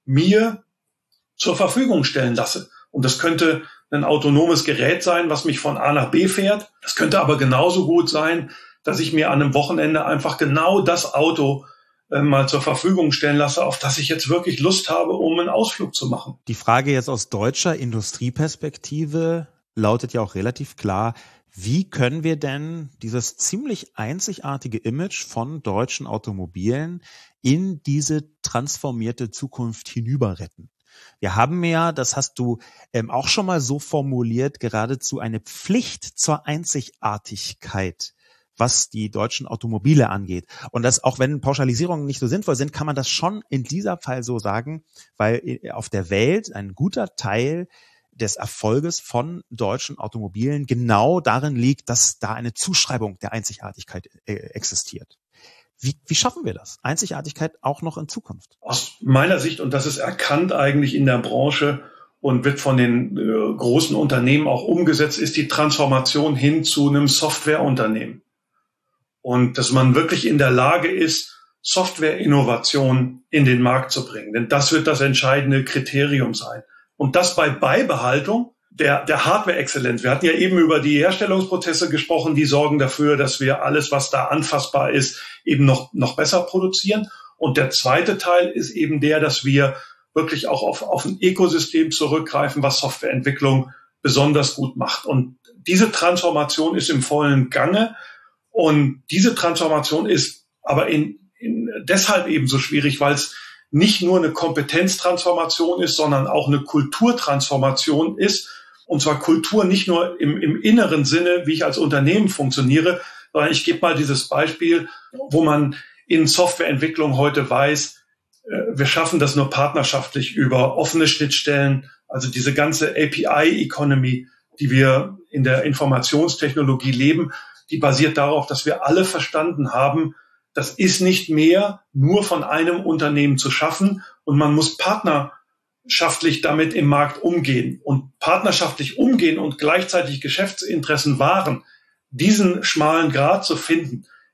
mir zur Verfügung stellen lasse. Und das könnte ein autonomes Gerät sein, was mich von A nach B fährt. Das könnte aber genauso gut sein, dass ich mir an einem Wochenende einfach genau das Auto mal zur Verfügung stellen lasse, auf das ich jetzt wirklich Lust habe, um einen Ausflug zu machen. Die Frage jetzt aus deutscher Industrieperspektive lautet ja auch relativ klar, wie können wir denn dieses ziemlich einzigartige Image von deutschen Automobilen in diese transformierte Zukunft hinüber retten? Wir haben ja, das hast du ähm, auch schon mal so formuliert, geradezu eine Pflicht zur Einzigartigkeit, was die deutschen Automobile angeht. Und das, auch wenn Pauschalisierungen nicht so sinnvoll sind, kann man das schon in dieser Fall so sagen, weil auf der Welt ein guter Teil des Erfolges von deutschen Automobilen genau darin liegt, dass da eine Zuschreibung der Einzigartigkeit äh, existiert. Wie, wie schaffen wir das? Einzigartigkeit auch noch in Zukunft? Aus meiner Sicht, und das ist erkannt eigentlich in der Branche und wird von den äh, großen Unternehmen auch umgesetzt, ist die Transformation hin zu einem Softwareunternehmen. Und dass man wirklich in der Lage ist, Software-Innovation in den Markt zu bringen. Denn das wird das entscheidende Kriterium sein. Und das bei Beibehaltung der, der Hardware-Exzellenz. Wir hatten ja eben über die Herstellungsprozesse gesprochen, die sorgen dafür, dass wir alles, was da anfassbar ist, eben noch, noch besser produzieren. Und der zweite Teil ist eben der, dass wir wirklich auch auf, auf ein Ökosystem zurückgreifen, was Softwareentwicklung besonders gut macht. Und diese Transformation ist im vollen Gange. Und diese Transformation ist aber in, in deshalb eben so schwierig, weil es nicht nur eine Kompetenztransformation ist, sondern auch eine Kulturtransformation ist. Und zwar Kultur nicht nur im, im inneren Sinne, wie ich als Unternehmen funktioniere, sondern ich gebe mal dieses Beispiel, wo man in Softwareentwicklung heute weiß, wir schaffen das nur partnerschaftlich über offene Schnittstellen, also diese ganze A P I-Economy, die wir in der Informationstechnologie leben, die basiert darauf, dass wir alle verstanden haben, das ist nicht mehr nur von einem Unternehmen zu schaffen und man muss partnerschaftlich damit im Markt umgehen. Und partnerschaftlich umgehen und gleichzeitig Geschäftsinteressen wahren, diesen schmalen Grat zu finden,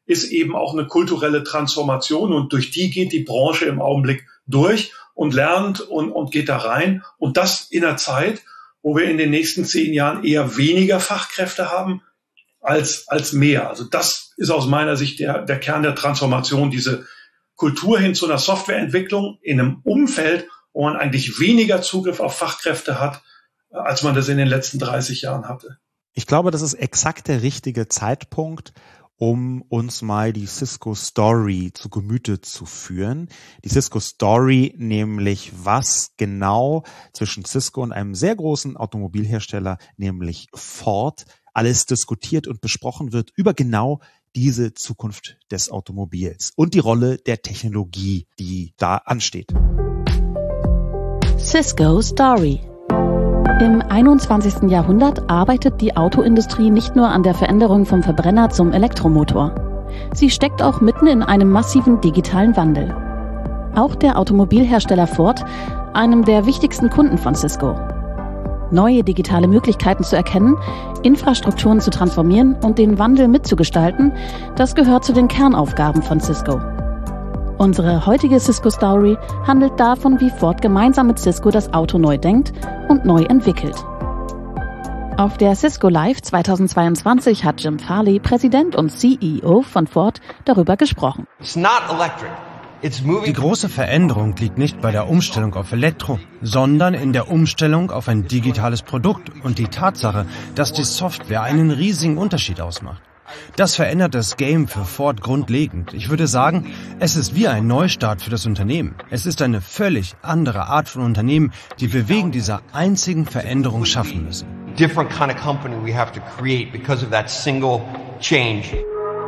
ist eben auch eine kulturelle Transformation und durch die geht die Branche im Augenblick durch und lernt und, und geht da rein. Und das in einer Zeit, wo wir in den nächsten zehn Jahren eher weniger Fachkräfte haben als, als mehr. Also das ist aus meiner Sicht der, der Kern der Transformation, diese Kultur hin zu einer Softwareentwicklung in einem Umfeld, wo man eigentlich weniger Zugriff auf Fachkräfte hat, als man das in den letzten dreißig Jahren hatte. Ich glaube, das ist exakt der richtige Zeitpunkt, um uns mal die Cisco Story zu Gemüte zu führen. Die Cisco Story, nämlich was genau zwischen Cisco und einem sehr großen Automobilhersteller, nämlich Ford, alles diskutiert und besprochen wird über genau diese Zukunft des Automobils und die Rolle der Technologie, die da ansteht. Cisco Story. Im einundzwanzigsten Jahrhundert arbeitet die Autoindustrie nicht nur an der Veränderung vom Verbrenner zum Elektromotor. Sie steckt auch mitten in einem massiven digitalen Wandel. Auch der Automobilhersteller Ford, einem der wichtigsten Kunden von Cisco. Neue digitale Möglichkeiten zu erkennen, Infrastrukturen zu transformieren und den Wandel mitzugestalten, das gehört zu den Kernaufgaben von Cisco. Unsere heutige Cisco-Story handelt davon, wie Ford gemeinsam mit Cisco das Auto neu denkt und neu entwickelt. Auf der Cisco Live zweitausendzweiundzwanzig hat Jim Farley, Präsident und C E O von Ford, darüber gesprochen. Die große Veränderung liegt nicht bei der Umstellung auf Elektro, sondern in der Umstellung auf ein digitales Produkt und die Tatsache, dass die Software einen riesigen Unterschied ausmacht. Das verändert das Game für Ford grundlegend. Ich würde sagen, es ist wie ein Neustart für das Unternehmen. Es ist eine völlig andere Art von Unternehmen, die wir wegen dieser einzigen Veränderung schaffen müssen. Different kind of company we have to create because of that single change.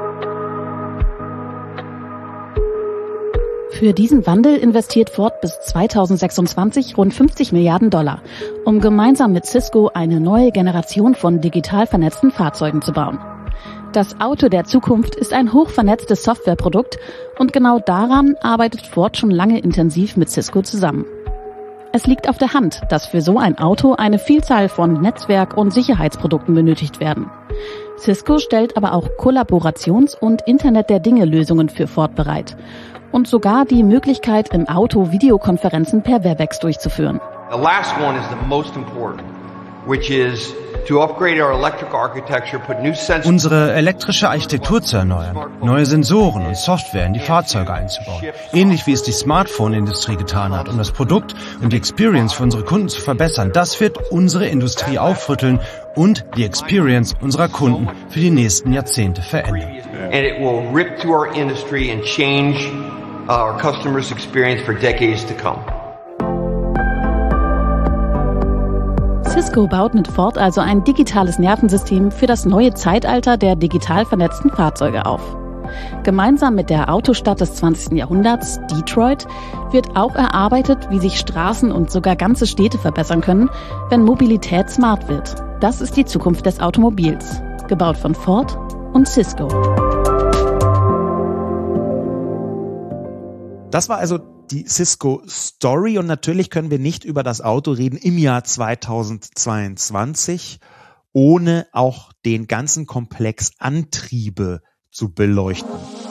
Für diesen Wandel investiert Ford bis zweitausendsechsundzwanzig rund fünfzig Milliarden Dollar, um gemeinsam mit Cisco eine neue Generation von digital vernetzten Fahrzeugen zu bauen. Das Auto der Zukunft ist ein hochvernetztes Softwareprodukt und genau daran arbeitet Ford schon lange intensiv mit Cisco zusammen. Es liegt auf der Hand, dass für so ein Auto eine Vielzahl von Netzwerk- und Sicherheitsprodukten benötigt werden. Cisco stellt aber auch Kollaborations- und Internet-der-Dinge-Lösungen für Ford bereit und sogar die Möglichkeit, im Auto Videokonferenzen per Webex durchzuführen. The last one is the most important, which is to upgrade our electric architecture, put new sensors. Unsere elektrische Architektur zu erneuern, neue Sensoren und Software in die Fahrzeuge einzubauen. Ähnlich wie es die Smartphone-Industrie getan hat, um das Produkt und die Experience für unsere Kunden zu verbessern. Das wird unsere Industrie aufrütteln und die Experience unserer Kunden für die nächsten Jahrzehnte verändern. And it will rip through our industry and change our customers' experience for decades to come. Cisco baut mit Ford also ein digitales Nervensystem für das neue Zeitalter der digital vernetzten Fahrzeuge auf. Gemeinsam mit der Autostadt des zwanzigsten Jahrhunderts, Detroit, wird auch erarbeitet, wie sich Straßen und sogar ganze Städte verbessern können, wenn Mobilität smart wird. Das ist die Zukunft des Automobils, gebaut von Ford und Cisco. Das war also die Cisco Story und natürlich können wir nicht über das Auto reden im Jahr zweitausendzweiundzwanzig, ohne auch den ganzen Komplex Antriebe zu beleuchten.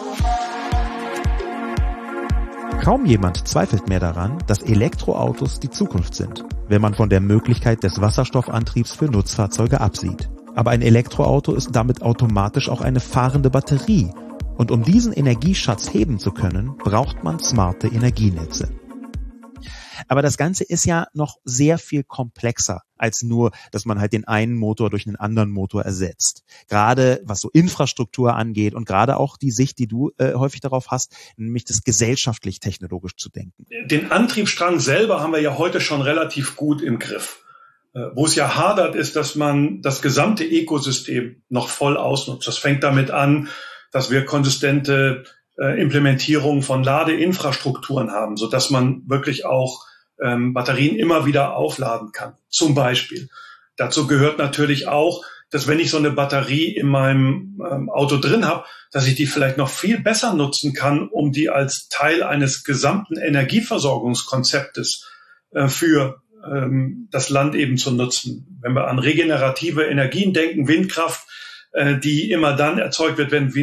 Kaum jemand zweifelt mehr daran, dass Elektroautos die Zukunft sind, wenn man von der Möglichkeit des Wasserstoffantriebs für Nutzfahrzeuge absieht. Aber ein Elektroauto ist damit automatisch auch eine fahrende Batterie. Und um diesen Energieschatz heben zu können, braucht man smarte Energienetze. Aber das Ganze ist ja noch sehr viel komplexer als nur, dass man halt den einen Motor durch einen anderen Motor ersetzt. Gerade was so Infrastruktur angeht und gerade auch die Sicht, die du äh, häufig darauf hast, nämlich das gesellschaftlich-technologisch zu denken. Den Antriebsstrang selber haben wir ja heute schon relativ gut im Griff. Äh, wo es ja hadert, ist, dass man das gesamte Ökosystem noch voll ausnutzt. Das fängt damit an, dass wir konsistente äh, Implementierung von Ladeinfrastrukturen haben, so dass man wirklich auch ähm, Batterien immer wieder aufladen kann. Zum Beispiel. Dazu gehört natürlich auch, dass wenn ich so eine Batterie in meinem ähm, Auto drin habe, dass ich die vielleicht noch viel besser nutzen kann, um die als Teil eines gesamten Energieversorgungskonzeptes äh, für ähm, das Land eben zu nutzen. Wenn wir an regenerative Energien denken, Windkraft, die immer dann erzeugt wird, wenn Wind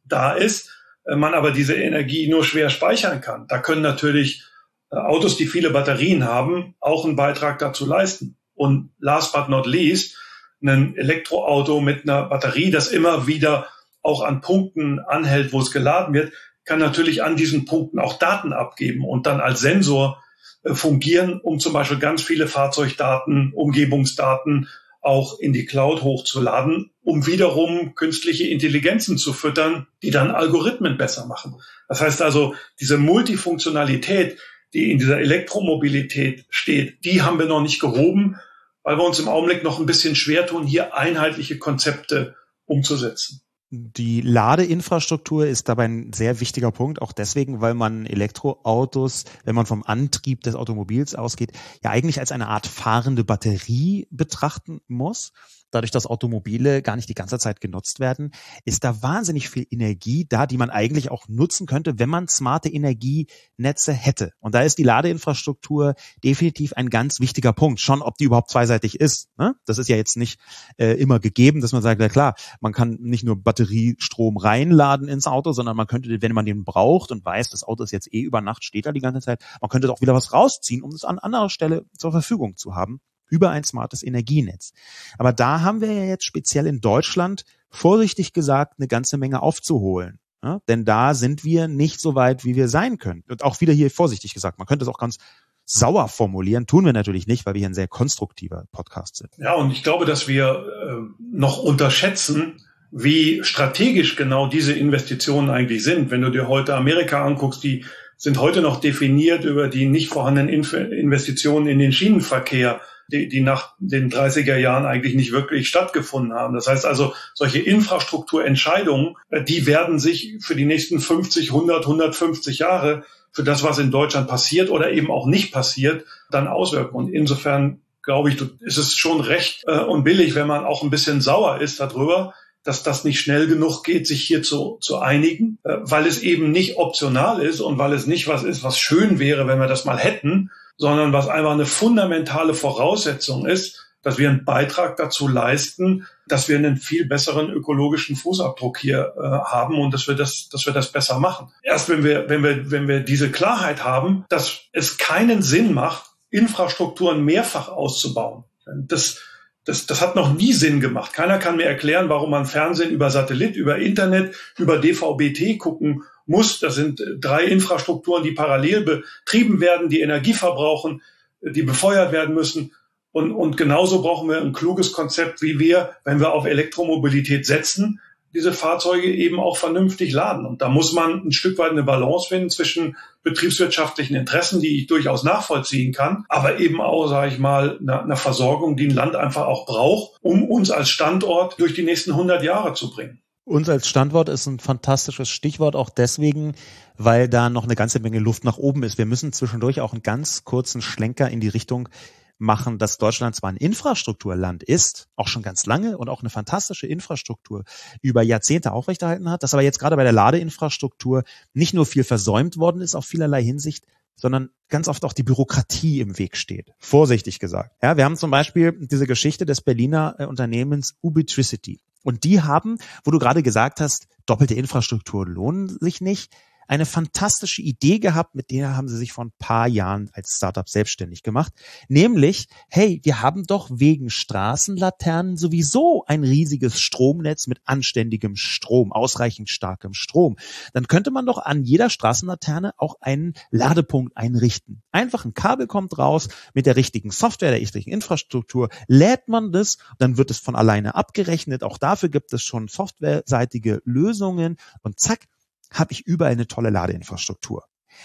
da ist, man aber diese Energie nur schwer speichern kann. Da können natürlich Autos, die viele Batterien haben, auch einen Beitrag dazu leisten. Und last but not least, ein Elektroauto mit einer Batterie, das immer wieder auch an Punkten anhält, wo es geladen wird, kann natürlich an diesen Punkten auch Daten abgeben und dann als Sensor fungieren, um zum Beispiel ganz viele Fahrzeugdaten, Umgebungsdaten auch in die Cloud hochzuladen, um wiederum künstliche Intelligenzen zu füttern, die dann Algorithmen besser machen. Das heißt also, diese Multifunktionalität, die in dieser Elektromobilität steht, die haben wir noch nicht gehoben, weil wir uns im Augenblick noch ein bisschen schwer tun, hier einheitliche Konzepte umzusetzen. Die Ladeinfrastruktur ist dabei ein sehr wichtiger Punkt, auch deswegen, weil man Elektroautos, wenn man vom Antrieb des Automobils ausgeht, ja eigentlich als eine Art fahrende Batterie betrachten muss. Dadurch, dass Automobile gar nicht die ganze Zeit genutzt werden, ist da wahnsinnig viel Energie da, die man eigentlich auch nutzen könnte, wenn man smarte Energienetze hätte. Und da ist die Ladeinfrastruktur definitiv ein ganz wichtiger Punkt. Schon, ob die überhaupt zweiseitig ist. Ne? Das ist ja jetzt nicht äh, immer gegeben, dass man sagt, ja klar, man kann nicht nur Batteriestrom reinladen ins Auto, sondern man könnte, wenn man den braucht und weiß, das Auto ist jetzt eh über Nacht, steht da die ganze Zeit, man könnte auch wieder was rausziehen, um es an anderer Stelle zur Verfügung zu haben, über ein smartes Energienetz. Aber da haben wir ja jetzt speziell in Deutschland, vorsichtig gesagt, eine ganze Menge aufzuholen. Ja? Denn da sind wir nicht so weit, wie wir sein können. Und auch wieder hier vorsichtig gesagt, man könnte es auch ganz sauer formulieren, tun wir natürlich nicht, weil wir hier ein sehr konstruktiver Podcast sind. Ja, und ich glaube, dass wir äh, noch unterschätzen, wie strategisch genau diese Investitionen eigentlich sind. Wenn du dir heute Amerika anguckst, die sind heute noch definiert über die nicht vorhandenen Inf- Investitionen in den Schienenverkehr, die, die nach den dreißiger Jahren eigentlich nicht wirklich stattgefunden haben. Das heißt also, solche Infrastrukturentscheidungen, die werden sich für die nächsten fünfzig, hundert, hundertfünfzig Jahre für das, was in Deutschland passiert oder eben auch nicht passiert, dann auswirken. Und insofern, glaube ich, ist es schon recht äh, und billig, wenn man auch ein bisschen sauer ist darüber, dass das nicht schnell genug geht, sich hier zu, zu einigen, äh, weil es eben nicht optional ist und weil es nicht was ist, was schön wäre, wenn wir das mal hätten, sondern was einfach eine fundamentale Voraussetzung ist, dass wir einen Beitrag dazu leisten, dass wir einen viel besseren ökologischen Fußabdruck hier äh, haben und dass wir das, dass wir das besser machen. Erst wenn wir, wenn wir, wenn wir diese Klarheit haben, dass es keinen Sinn macht, Infrastrukturen mehrfach auszubauen. Das, das, das hat noch nie Sinn gemacht. Keiner kann mir erklären, warum man Fernsehen über Satellit, über Internet, über D V B T gucken muss. Das sind drei Infrastrukturen, die parallel betrieben werden, die Energie verbrauchen, die befeuert werden müssen. Und, und genauso brauchen wir ein kluges Konzept, wie wir, wenn wir auf Elektromobilität setzen, diese Fahrzeuge eben auch vernünftig laden. Und da muss man ein Stück weit eine Balance finden zwischen betriebswirtschaftlichen Interessen, die ich durchaus nachvollziehen kann, aber eben auch, sage ich mal, einer, einer Versorgung, die ein Land einfach auch braucht, um uns als Standort durch die nächsten hundert Jahre zu bringen. Uns als Standort ist ein fantastisches Stichwort, auch deswegen, weil da noch eine ganze Menge Luft nach oben ist. Wir müssen zwischendurch auch einen ganz kurzen Schlenker in die Richtung machen, dass Deutschland zwar ein Infrastrukturland ist, auch schon ganz lange und auch eine fantastische Infrastruktur über Jahrzehnte aufrechterhalten hat, dass aber jetzt gerade bei der Ladeinfrastruktur nicht nur viel versäumt worden ist auf vielerlei Hinsicht, sondern ganz oft auch die Bürokratie im Weg steht. Vorsichtig gesagt. Ja, wir haben zum Beispiel diese Geschichte des Berliner äh, Unternehmens Ubitricity. Und die haben, wo du gerade gesagt hast, doppelte Infrastruktur lohnen sich nicht, eine fantastische Idee gehabt, mit der haben sie sich vor ein paar Jahren als Startup selbstständig gemacht. Nämlich, hey, wir haben doch wegen Straßenlaternen sowieso ein riesiges Stromnetz mit anständigem Strom, ausreichend starkem Strom. Dann könnte man doch an jeder Straßenlaterne auch einen Ladepunkt einrichten. Einfach ein Kabel kommt raus, mit der richtigen Software, der richtigen Infrastruktur, lädt man das, dann wird es von alleine abgerechnet. Auch dafür gibt es schon softwareseitige Lösungen und zack, habe ich überall eine tolle Ladeinfrastruktur.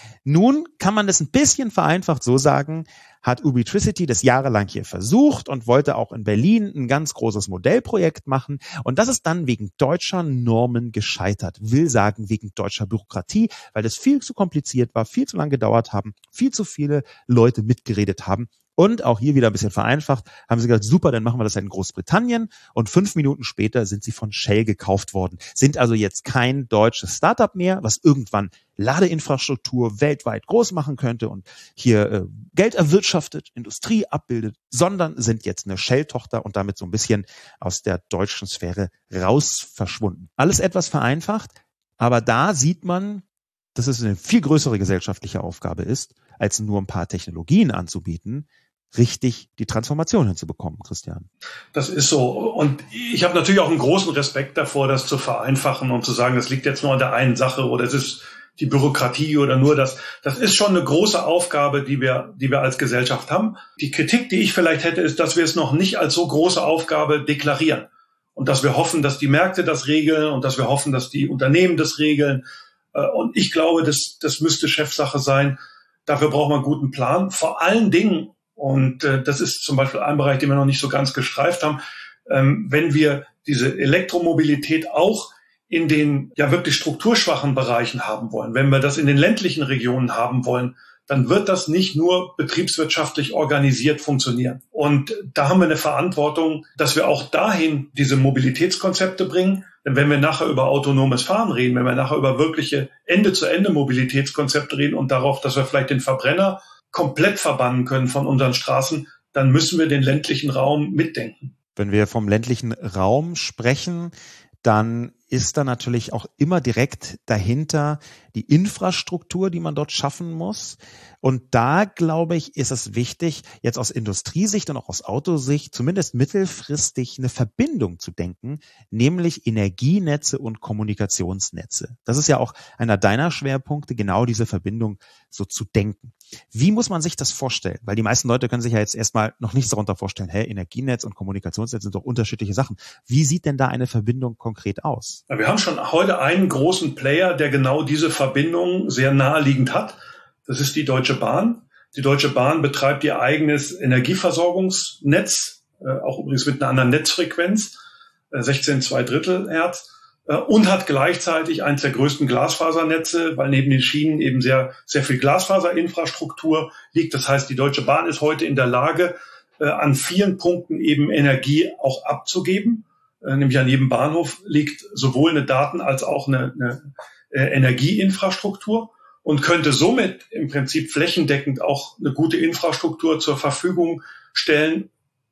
Nun kann man das ein bisschen vereinfacht so sagen, hat Ubitricity das jahrelang hier versucht und wollte auch in Berlin ein ganz großes Modellprojekt machen. Und das ist dann wegen deutscher Normen gescheitert. Will sagen, wegen deutscher Bürokratie, weil das viel zu kompliziert war, viel zu lange gedauert haben, viel zu viele Leute mitgeredet haben. Und auch hier wieder ein bisschen vereinfacht, haben sie gesagt, super, dann machen wir das halt in Großbritannien. Und fünf Minuten später sind sie von Shell gekauft worden. Sind also jetzt kein deutsches Startup mehr, was irgendwann Ladeinfrastruktur weltweit groß machen könnte und hier äh, Geld erwirtschaftet, Industrie abbildet, sondern sind jetzt eine Shell-Tochter und damit so ein bisschen aus der deutschen Sphäre raus verschwunden. Alles etwas vereinfacht. Aber da sieht man, dass es eine viel größere gesellschaftliche Aufgabe ist, als nur ein paar Technologien anzubieten, richtig die Transformation hinzubekommen, Christian. Das ist so. Und ich habe natürlich auch einen großen Respekt davor, das zu vereinfachen und zu sagen, das liegt jetzt nur an der einen Sache oder es ist die Bürokratie oder nur das. Das ist schon eine große Aufgabe, die wir, die wir als Gesellschaft haben. Die Kritik, die ich vielleicht hätte, ist, dass wir es noch nicht als so große Aufgabe deklarieren. Und dass wir hoffen, dass die Märkte das regeln und dass wir hoffen, dass die Unternehmen das regeln. Und ich glaube, das, das müsste Chefsache sein. Dafür braucht man einen guten Plan. Vor allen Dingen, und das ist zum Beispiel ein Bereich, den wir noch nicht so ganz gestreift haben, wenn wir diese Elektromobilität auch in den ja wirklich strukturschwachen Bereichen haben wollen, wenn wir das in den ländlichen Regionen haben wollen, dann wird das nicht nur betriebswirtschaftlich organisiert funktionieren. Und da haben wir eine Verantwortung, dass wir auch dahin diese Mobilitätskonzepte bringen. Denn wenn wir nachher über autonomes Fahren reden, wenn wir nachher über wirkliche Ende-zu-Ende-Mobilitätskonzepte reden und darauf, dass wir vielleicht den Verbrenner komplett verbannen können von unseren Straßen, dann müssen wir den ländlichen Raum mitdenken. Wenn wir vom ländlichen Raum sprechen, dann ist da natürlich auch immer direkt dahinter die Infrastruktur, die man dort schaffen muss. Und da, glaube ich, ist es wichtig, jetzt aus Industriesicht und auch aus Autosicht zumindest mittelfristig eine Verbindung zu denken, nämlich Energienetze und Kommunikationsnetze. Das ist ja auch einer deiner Schwerpunkte, genau diese Verbindung so zu denken. Wie muss man sich das vorstellen? Weil die meisten Leute können sich ja jetzt erstmal noch nichts darunter vorstellen. Hä, Energienetz und Kommunikationsnetz sind doch unterschiedliche Sachen. Wie sieht denn da eine Verbindung konkret aus? Wir haben schon heute einen großen Player, der genau diese Verbindung sehr naheliegend hat. Das ist die Deutsche Bahn. Die Deutsche Bahn betreibt ihr eigenes Energieversorgungsnetz, auch übrigens mit einer anderen Netzfrequenz, sechzehn Komma zwei Drittel Hertz, und hat gleichzeitig eines der größten Glasfasernetze, weil neben den Schienen eben sehr, sehr viel Glasfaserinfrastruktur liegt. Das heißt, die Deutsche Bahn ist heute in der Lage, an vielen Punkten eben Energie auch abzugeben. Nämlich an jedem Bahnhof liegt sowohl eine Daten- als auch eine, eine Energieinfrastruktur und könnte somit im Prinzip flächendeckend auch eine gute Infrastruktur zur Verfügung stellen,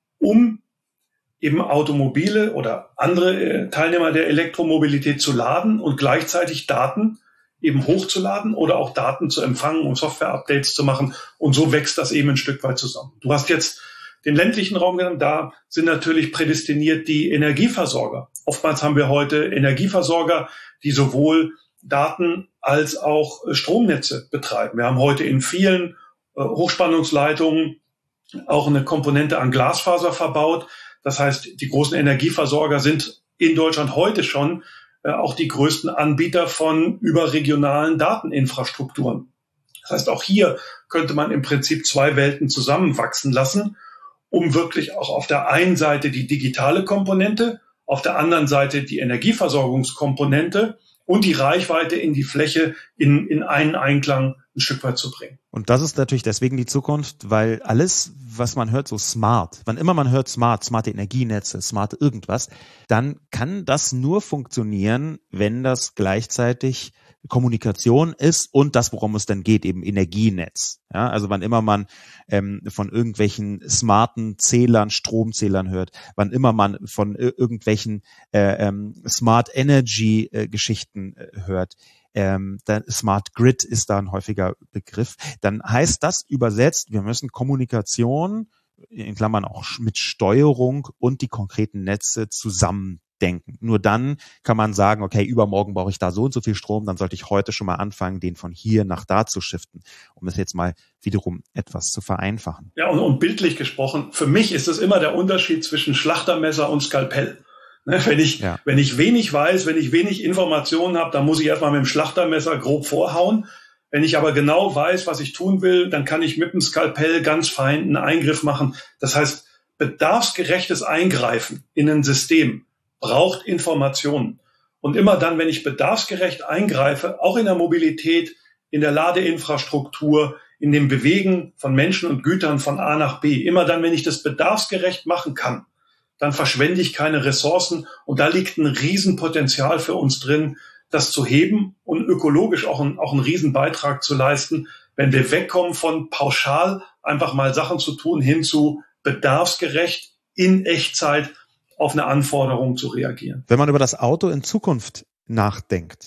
um eben Automobile oder andere Teilnehmer der Elektromobilität zu laden und gleichzeitig Daten eben hochzuladen oder auch Daten zu empfangen, um Software-Updates zu machen. Und so wächst das eben ein Stück weit zusammen. Du hast jetzt den ländlichen Raum genannt, da sind natürlich prädestiniert die Energieversorger. Oftmals haben wir heute Energieversorger, die sowohl Daten als auch Stromnetze betreiben. Wir haben heute in vielen äh, Hochspannungsleitungen auch eine Komponente an Glasfaser verbaut. Das heißt, die großen Energieversorger sind in Deutschland heute schon äh, auch die größten Anbieter von überregionalen Dateninfrastrukturen. Das heißt, auch hier könnte man im Prinzip zwei Welten zusammenwachsen lassen, um wirklich auch auf der einen Seite die digitale Komponente, auf der anderen Seite die Energieversorgungskomponente und die Reichweite in die Fläche in, in einen Einklang ein Stück weit zu bringen. Und das ist natürlich deswegen die Zukunft, weil alles, was man hört, so smart, wann immer man hört smart, smarte Energienetze, smarte irgendwas, dann kann das nur funktionieren, wenn das gleichzeitig Kommunikation ist und das, worum es dann geht, eben Energienetz. Ja, also wann immer man ähm, von irgendwelchen smarten Zählern, Stromzählern hört, wann immer man von äh, irgendwelchen äh, ähm, Smart Energy äh, Geschichten äh, hört, ähm, dann Smart Grid ist da ein häufiger Begriff, dann heißt das übersetzt, wir müssen Kommunikation, in Klammern auch mit Steuerung und die konkreten Netze zusammen denken. Nur dann kann man sagen, okay, übermorgen brauche ich da so und so viel Strom, dann sollte ich heute schon mal anfangen, den von hier nach da zu shiften, um es jetzt mal wiederum etwas zu vereinfachen. Ja, und, und bildlich gesprochen, für mich ist es immer der Unterschied zwischen Schlachtermesser und Skalpell. Ne, wenn ich, ja. wenn ich wenig weiß, wenn ich wenig Informationen habe, dann muss ich erstmal mit dem Schlachtermesser grob vorhauen. Wenn ich aber genau weiß, was ich tun will, dann kann ich mit dem Skalpell ganz fein einen Eingriff machen. Das heißt, bedarfsgerechtes Eingreifen in ein System braucht Informationen. Und immer dann, wenn ich bedarfsgerecht eingreife, auch in der Mobilität, in der Ladeinfrastruktur, in dem Bewegen von Menschen und Gütern von A nach B, immer dann, wenn ich das bedarfsgerecht machen kann, dann verschwende ich keine Ressourcen. Und da liegt ein Riesenpotenzial für uns drin, das zu heben und ökologisch auch ein, auch einen Riesenbeitrag zu leisten, wenn wir wegkommen von pauschal einfach mal Sachen zu tun, hin zu bedarfsgerecht in Echtzeit auf eine Anforderung zu reagieren. Wenn man über das Auto in Zukunft nachdenkt,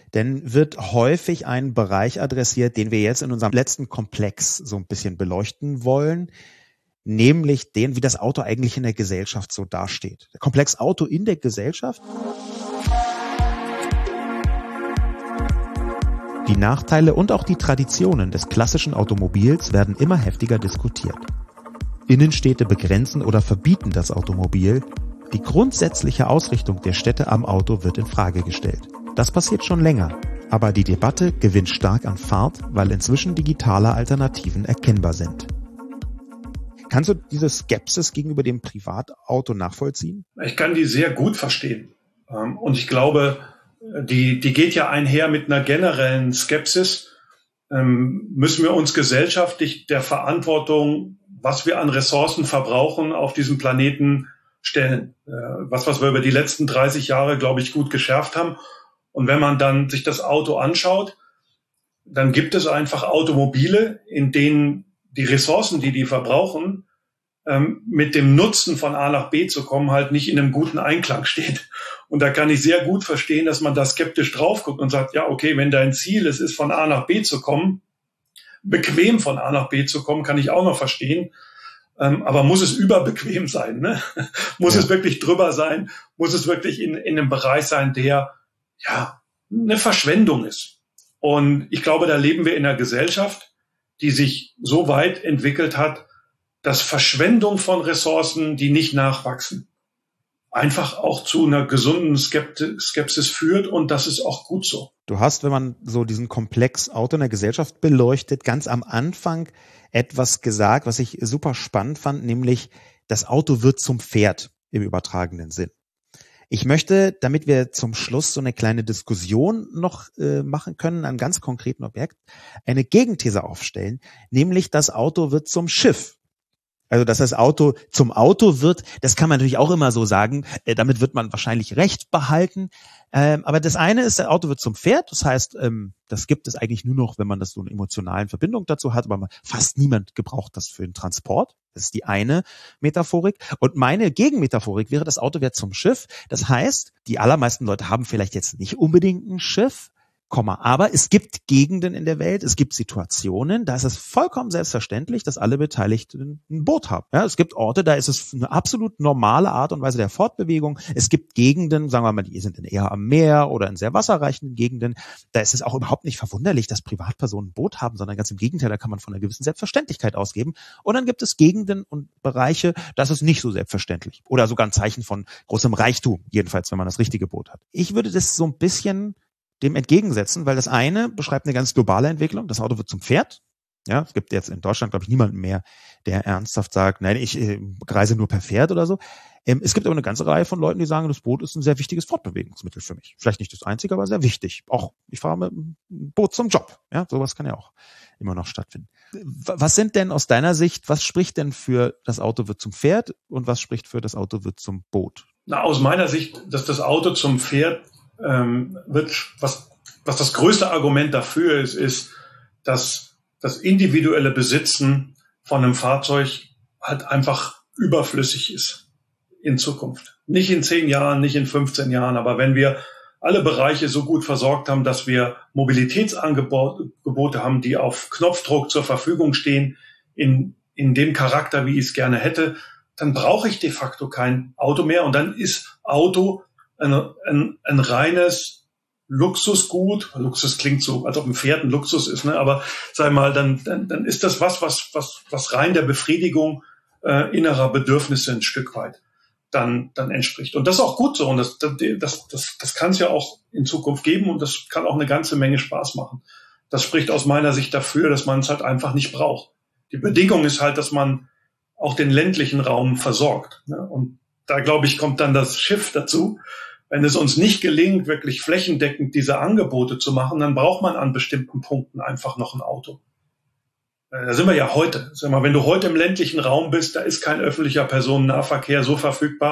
dann wird häufig ein Bereich adressiert, den wir jetzt in unserem letzten Komplex so ein bisschen beleuchten wollen, nämlich den, wie das Auto eigentlich in der Gesellschaft so dasteht. Der Komplex Auto in der Gesellschaft. Die Nachteile und auch die Traditionen des klassischen Automobils werden immer heftiger diskutiert. Innenstädte begrenzen oder verbieten das Automobil. Die grundsätzliche Ausrichtung der Städte am Auto wird in Frage gestellt. Das passiert schon länger, aber die Debatte gewinnt stark an Fahrt, weil inzwischen digitale Alternativen erkennbar sind. Kannst du diese Skepsis gegenüber dem Privatauto nachvollziehen? Ich kann die sehr gut verstehen. Und ich glaube, die, die geht ja einher mit einer generellen Skepsis. Müssen wir uns gesellschaftlich der Verantwortung, was wir an Ressourcen verbrauchen, auf diesem Planeten stellen. Was, was wir über die letzten dreißig Jahre, glaube ich, gut geschärft haben. Und wenn man dann sich das Auto anschaut, dann gibt es einfach Automobile, in denen die Ressourcen, die die verbrauchen, ähm, mit dem Nutzen von A nach B zu kommen, halt nicht in einem guten Einklang steht. Und da kann ich sehr gut verstehen, dass man da skeptisch drauf guckt und sagt, ja, okay, wenn dein Ziel es ist, von A nach B zu kommen, bequem von A nach B zu kommen, kann ich auch noch verstehen. Ähm, aber muss es überbequem sein? Ne? muss ja. es wirklich drüber sein? Muss es wirklich in, in einem Bereich sein, der ja eine Verschwendung ist? Und ich glaube, da leben wir in einer Gesellschaft, die sich so weit entwickelt hat, dass Verschwendung von Ressourcen, die nicht nachwachsen, einfach auch zu einer gesunden Skepsis führt, und das ist auch gut so. Du hast, wenn man so diesen Komplex Auto in der Gesellschaft beleuchtet, ganz am Anfang etwas gesagt, was ich super spannend fand, nämlich das Auto wird zum Pferd im übertragenen Sinn. Ich möchte, damit wir zum Schluss so eine kleine Diskussion noch äh, machen können, an einem ganz konkreten Objekt, eine Gegenthese aufstellen, nämlich das Auto wird zum Schiff. Also, dass das Auto zum Auto wird, das kann man natürlich auch immer so sagen. Äh, damit wird man wahrscheinlich recht behalten. Ähm, aber das eine ist, das Auto wird zum Pferd. Das heißt, ähm, das gibt es eigentlich nur noch, wenn man das so eine emotionalen Verbindung dazu hat. Aber man, fast niemand gebraucht das für den Transport. Das ist die eine Metaphorik. Und meine Gegenmetaphorik wäre, das Auto wird zum Schiff. Das heißt, die allermeisten Leute haben vielleicht jetzt nicht unbedingt ein Schiff. Aber es gibt Gegenden in der Welt, es gibt Situationen, da ist es vollkommen selbstverständlich, dass alle Beteiligten ein Boot haben. Ja, es gibt Orte, da ist es eine absolut normale Art und Weise der Fortbewegung. Es gibt Gegenden, sagen wir mal, die sind eher am Meer oder in sehr wasserreichen Gegenden. Da ist es auch überhaupt nicht verwunderlich, dass Privatpersonen ein Boot haben, sondern ganz im Gegenteil, da kann man von einer gewissen Selbstverständlichkeit ausgeben. Und dann gibt es Gegenden und Bereiche, das ist nicht so selbstverständlich. Oder sogar ein Zeichen von großem Reichtum, jedenfalls, wenn man das richtige Boot hat. Ich würde das so ein bisschen dem entgegensetzen, weil das eine beschreibt eine ganz globale Entwicklung. Das Auto wird zum Pferd. Ja, es gibt jetzt in Deutschland, glaube ich, niemanden mehr, der ernsthaft sagt, nein, ich äh, reise nur per Pferd oder so. Ähm, es gibt aber eine ganze Reihe von Leuten, die sagen, das Boot ist ein sehr wichtiges Fortbewegungsmittel für mich. Vielleicht nicht das einzige, aber sehr wichtig. Auch ich fahre mit einem Boot zum Job. Ja, sowas kann ja auch immer noch stattfinden. Was sind denn aus deiner Sicht, was spricht denn für das Auto wird zum Pferd und was spricht für das Auto wird zum Boot? Na, aus meiner Sicht, dass das Auto zum Pferd ähm, wird, was, was das größte Argument dafür ist, ist, dass das individuelle Besitzen von einem Fahrzeug halt einfach überflüssig ist in Zukunft. Nicht in zehn Jahren, nicht in fünfzehn Jahren, aber wenn wir alle Bereiche so gut versorgt haben, dass wir Mobilitätsangebote haben, die auf Knopfdruck zur Verfügung stehen, in, in dem Charakter, wie ich es gerne hätte, dann brauche ich de facto kein Auto mehr. Und dann ist Auto ein, ein, ein reines Luxusgut. Luxus klingt so, als ob ein Pferd ein Luxus ist, ne? Aber sag mal, dann, dann, dann ist das was, was, was, was rein der Befriedigung äh, innerer Bedürfnisse ein Stück weit dann, dann entspricht. Und das ist auch gut so. Und das, das, das, das kann es ja auch in Zukunft geben. Und das kann auch eine ganze Menge Spaß machen. Das spricht aus meiner Sicht dafür, dass man es halt einfach nicht braucht. Die Bedingung ist halt, dass man auch den ländlichen Raum versorgt. Ne? Und da, glaube ich, kommt dann das Schiff dazu. Wenn es uns nicht gelingt, wirklich flächendeckend diese Angebote zu machen, dann braucht man an bestimmten Punkten einfach noch ein Auto. Da sind wir ja heute. Sag mal, wenn du heute im ländlichen Raum bist, da ist kein öffentlicher Personennahverkehr so verfügbar,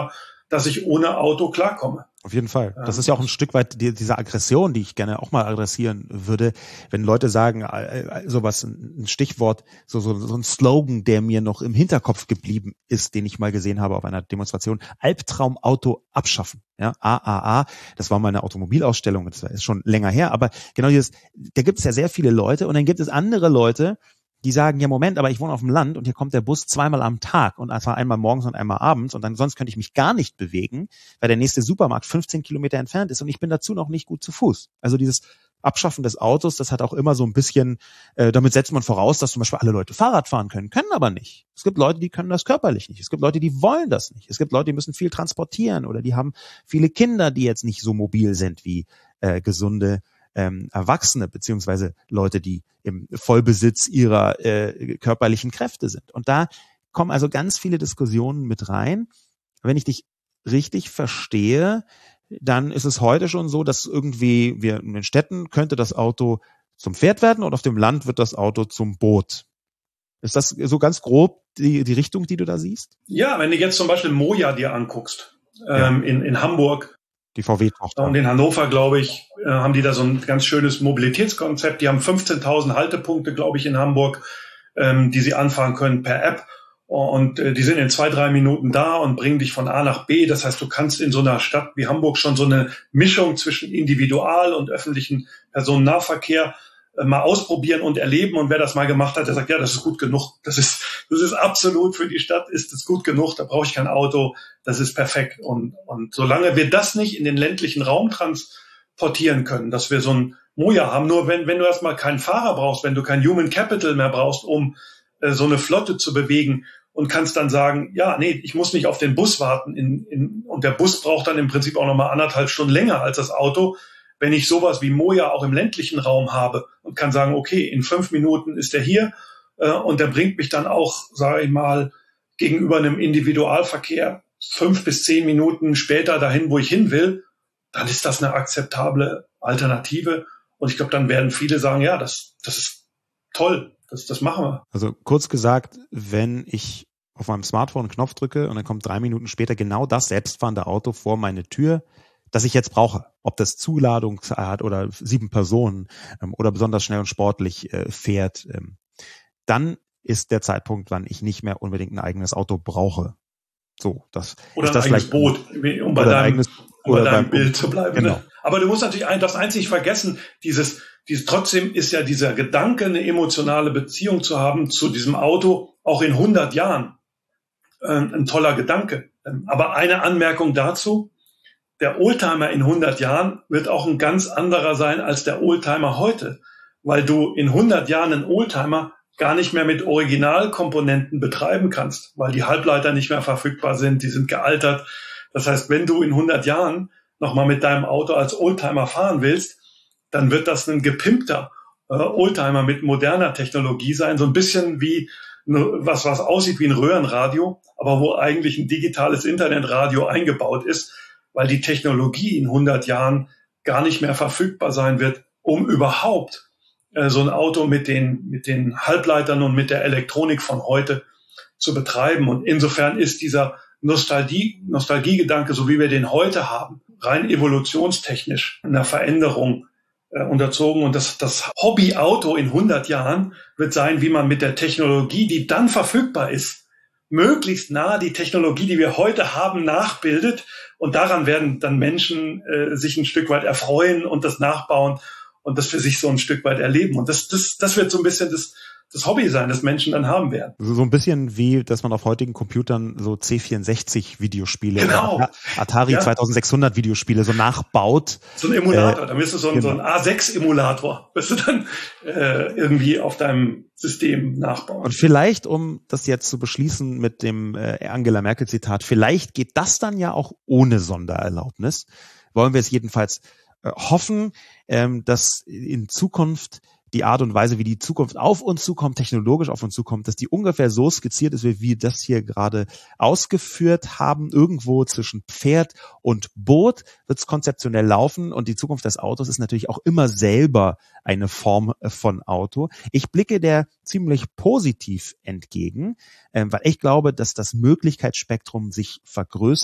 dass ich ohne Auto klarkomme. Auf jeden Fall. Das ist ja auch ein Stück weit die, diese Aggression, die ich gerne auch mal adressieren würde, wenn Leute sagen, äh, sowas, ein Stichwort, so, so, so ein Slogan, der mir noch im Hinterkopf geblieben ist, den ich mal gesehen habe auf einer Demonstration: Albtraumauto abschaffen. Ja, A A A, das war mal eine Automobilausstellung, das ist schon länger her, aber genau dieses, da gibt es ja sehr viele Leute und dann gibt es andere Leute, die sagen, ja Moment, aber ich wohne auf dem Land und hier kommt der Bus zweimal am Tag und zwar einmal morgens und einmal abends und dann sonst könnte ich mich gar nicht bewegen, weil der nächste Supermarkt fünfzehn Kilometer entfernt ist und ich bin dazu noch nicht gut zu Fuß. Also dieses Abschaffen des Autos, das hat auch immer so ein bisschen, äh, damit setzt man voraus, dass zum Beispiel alle Leute Fahrrad fahren können, können aber nicht. Es gibt Leute, die können das körperlich nicht. Es gibt Leute, die wollen das nicht. Es gibt Leute, die müssen viel transportieren oder die haben viele Kinder, die jetzt nicht so mobil sind wie äh, gesunde Ähm, Erwachsene beziehungsweise Leute, die im Vollbesitz ihrer äh, körperlichen Kräfte sind. Und da kommen also ganz viele Diskussionen mit rein. Wenn ich dich richtig verstehe, dann ist es heute schon so, dass irgendwie wir in den Städten könnte das Auto zum Pferd werden und auf dem Land wird das Auto zum Boot. Ist das so ganz grob die, die Richtung, die du da siehst? Ja, wenn du jetzt zum Beispiel Moja dir anguckst, ähm, ja. in, in Hamburg, die V W-Tochter. Und in Hannover, glaube ich, äh, haben die da so ein ganz schönes Mobilitätskonzept. Die haben fünfzehntausend Haltepunkte, glaube ich, in Hamburg, ähm, die sie anfahren können per App. Und äh, die sind in zwei, drei Minuten da und bringen dich von A nach B. Das heißt, du kannst in so einer Stadt wie Hamburg schon so eine Mischung zwischen Individual- und öffentlichen Personennahverkehr äh, mal ausprobieren und erleben. Und wer das mal gemacht hat, der sagt, ja, das ist gut genug. Das ist, das ist absolut für die Stadt, ist das gut genug. Da brauche ich kein Auto. Das ist perfekt. Und, und solange wir das nicht in den ländlichen Raum transportieren können, dass wir so ein Moja haben, nur wenn, wenn du erstmal keinen Fahrer brauchst, wenn du kein Human Capital mehr brauchst, um äh, so eine Flotte zu bewegen und kannst dann sagen, ja, nee, ich muss nicht auf den Bus warten in, in, und der Bus braucht dann im Prinzip auch nochmal anderthalb Stunden länger als das Auto. Wenn ich sowas wie Moja auch im ländlichen Raum habe und kann sagen, okay, in fünf Minuten ist er hier äh, und der bringt mich dann auch, sage ich mal, gegenüber einem Individualverkehr fünf bis zehn Minuten später dahin, wo ich hin will, dann ist das eine akzeptable Alternative. Und ich glaube, dann werden viele sagen, ja, das, das ist toll, das, das machen wir. Also kurz gesagt, wenn ich auf meinem Smartphone einen Knopf drücke und dann kommt drei Minuten später genau das selbstfahrende Auto vor meine Tür, das ich jetzt brauche, ob das Zuladung hat oder sieben Personen ähm, oder besonders schnell und sportlich äh, fährt, ähm, dann ist der Zeitpunkt, wann ich nicht mehr unbedingt ein eigenes Auto brauche. So, das oder ist das ein eigenes Boot, um bei deinem, eigenes, um bei deinem Bild zu bleiben. Genau. Ne? Aber du musst natürlich ein, das eins nicht vergessen, dieses, dieses, trotzdem ist ja dieser Gedanke, eine emotionale Beziehung zu haben zu diesem Auto, auch in hundert Jahren, äh, ein toller Gedanke. Aber eine Anmerkung dazu: Der Oldtimer in hundert Jahren wird auch ein ganz anderer sein als der Oldtimer heute, weil du in hundert Jahren einen Oldtimer gar nicht mehr mit Originalkomponenten betreiben kannst, weil die Halbleiter nicht mehr verfügbar sind, die sind gealtert. Das heißt, wenn du in hundert Jahren nochmal mit deinem Auto als Oldtimer fahren willst, dann wird das ein gepimpter äh, Oldtimer mit moderner Technologie sein, so ein bisschen wie ne, was, was aussieht wie ein Röhrenradio, aber wo eigentlich ein digitales Internetradio eingebaut ist, weil die Technologie in hundert Jahren gar nicht mehr verfügbar sein wird, um überhaupt äh, so ein Auto mit den, mit den Halbleitern und mit der Elektronik von heute zu betreiben. Und insofern ist dieser Nostalgie, Nostalgiegedanke, so wie wir den heute haben, rein evolutionstechnisch einer Veränderung äh, unterzogen. Und das, das Hobbyauto in hundert Jahren wird sein, wie man mit der Technologie, die dann verfügbar ist, möglichst nah die Technologie, die wir heute haben, nachbildet. Und daran werden dann Menschen äh, sich ein Stück weit erfreuen und das nachbauen und das für sich so ein Stück weit erleben. Und das, das, das wird so ein bisschen das, das Hobby sein, das Menschen dann haben werden. So ein bisschen wie, dass man auf heutigen Computern so C vierundsechzig Videospiele, genau. oder Atari ja. zweitausendsechshundert Videospiele so nachbaut. So ein Emulator, äh, da bist du so ein, genau. so ein A sechs Emulator, wirst du dann äh, irgendwie auf deinem System nachbauen. Und vielleicht, um das jetzt zu beschließen mit dem äh, Angela Merkel Zitat, vielleicht geht das dann ja auch ohne Sondererlaubnis. Wollen wir es jedenfalls äh, hoffen, ähm, dass in Zukunft die Art und Weise, wie die Zukunft auf uns zukommt, technologisch auf uns zukommt, dass die ungefähr so skizziert ist, wie wir das hier gerade ausgeführt haben. Irgendwo zwischen Pferd und Boot wird es konzeptionell laufen und die Zukunft des Autos ist natürlich auch immer selber eine Form von Auto. Ich blicke der ziemlich positiv entgegen, äh, weil ich glaube, dass das Möglichkeitsspektrum sich vergrößern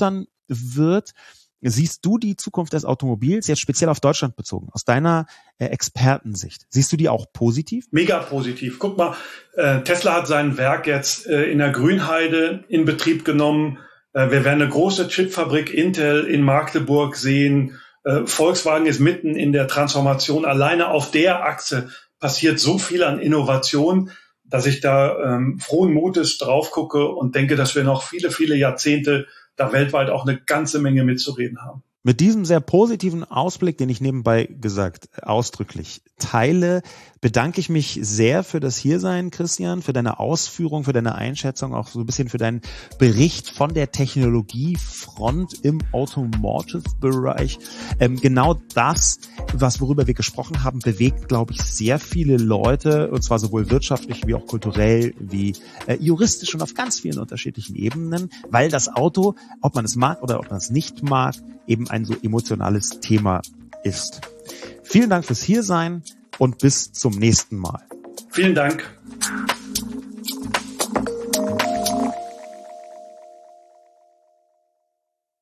wird. Siehst du die Zukunft des Automobils jetzt speziell auf Deutschland bezogen, aus deiner äh, Expertensicht? Siehst du die auch positiv? Mega positiv. Guck mal, äh, Tesla hat sein Werk jetzt äh, in der Grünheide in Betrieb genommen. Äh, wir werden eine große Chipfabrik Intel in Magdeburg sehen. Äh, Volkswagen ist mitten in der Transformation. Alleine auf der Achse passiert so viel an Innovation, dass ich da ähm, frohen Mutes drauf gucke und denke, dass wir noch viele, viele Jahrzehnte da weltweit auch eine ganze Menge mitzureden haben. Mit diesem sehr positiven Ausblick, den ich nebenbei gesagt ausdrücklich teile, bedanke ich mich sehr für das Hiersein, Christian, für deine Ausführung, für deine Einschätzung, auch so ein bisschen für deinen Bericht von der Technologiefront im Automotive-Bereich. Ähm, genau das, was worüber wir gesprochen haben, bewegt, glaube ich, sehr viele Leute, und zwar sowohl wirtschaftlich wie auch kulturell wie äh, juristisch und auf ganz vielen unterschiedlichen Ebenen, weil das Auto, ob man es mag oder ob man es nicht mag, eben ein so emotionales Thema ist. Vielen Dank fürs Hiersein und bis zum nächsten Mal. Vielen Dank.